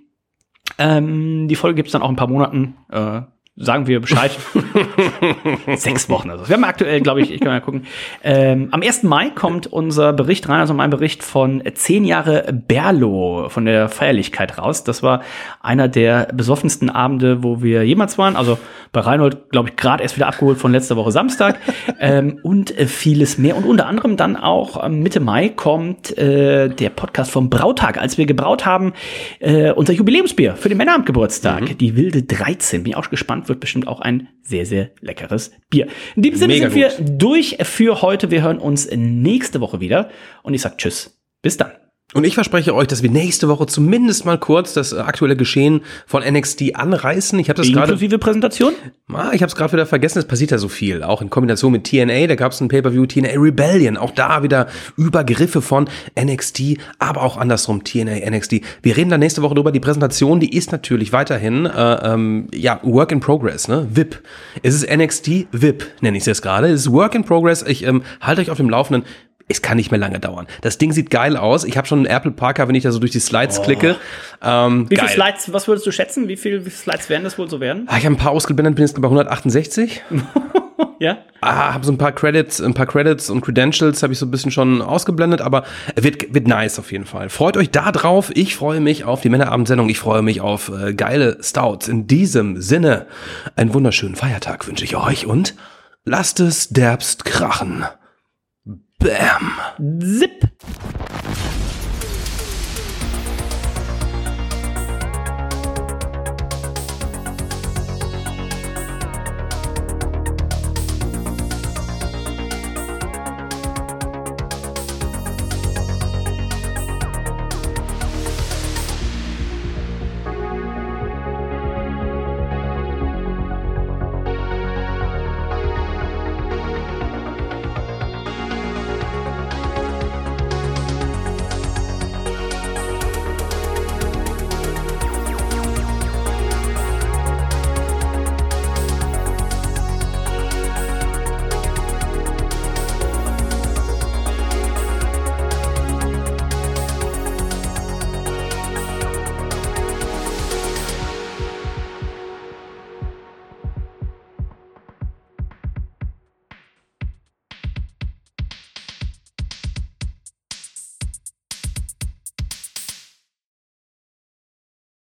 Ähm, die Folge gibt es dann auch in ein paar Monaten. Äh, sagen wir Bescheid. Sechs Wochen. Also. Wir haben aktuell, glaube ich, ich kann mal gucken. Ähm, am ersten Mai kommt unser Bericht rein, also mein Bericht von zehn Jahre Berlo von der Feierlichkeit raus. Das war einer der besoffensten Abende, wo wir jemals waren. Also bei Reinhold, glaube ich, gerade erst wieder abgeholt von letzter Woche Samstag. ähm, und äh, vieles mehr. Und unter anderem dann auch ähm, Mitte Mai kommt äh, der Podcast vom Brautag, als wir gebraut haben, äh, unser Jubiläumsbier für den Männerabendgeburtstag. Mhm. Die wilde dreizehn. Bin ich auch gespannt. Wird bestimmt auch ein sehr, sehr leckeres Bier. In dem Sinne sind wir durch für heute. Wir hören uns nächste Woche wieder. Und ich sag Tschüss. Bis dann. Und ich verspreche euch, dass wir nächste Woche zumindest mal kurz das aktuelle Geschehen von N X T anreißen. Ich habe das gerade inklusive Präsentation? Ah, ich habe es gerade wieder vergessen, es passiert ja so viel. Auch in Kombination mit T N A, da gab es ein Pay-Per-View, T N A Rebellion. Auch da wieder Übergriffe von N X T, aber auch andersrum, T N A, N X T. Wir reden da nächste Woche drüber. Die Präsentation, die ist natürlich weiterhin, äh, ähm, ja, Work in Progress, ne? V I P. Es ist N X T V I P, nenne ich es jetzt gerade. Es ist Work in Progress. Ich ähm, halte euch auf dem Laufenden. Es kann nicht mehr lange dauern. Das Ding sieht geil aus. Ich habe schon einen Apple Parker, wenn ich da so durch die Slides oh. klicke. Ähm, wie geil. viele Slides, was würdest du schätzen? Wie viele Slides werden das wohl so werden? Ah, ich habe ein paar ausgeblendet, bin jetzt bei hundertachtundsechzig. Ja? Ah, habe so ein paar Credits, ein paar Credits und Credentials habe ich so ein bisschen schon ausgeblendet, aber wird, wird nice auf jeden Fall. Freut euch da drauf. Ich freue mich auf die Männerabendsendung. Ich freue mich auf äh, geile Stouts. In diesem Sinne, einen wunderschönen Feiertag wünsche ich euch und lasst es derbst krachen. Bam. Zip.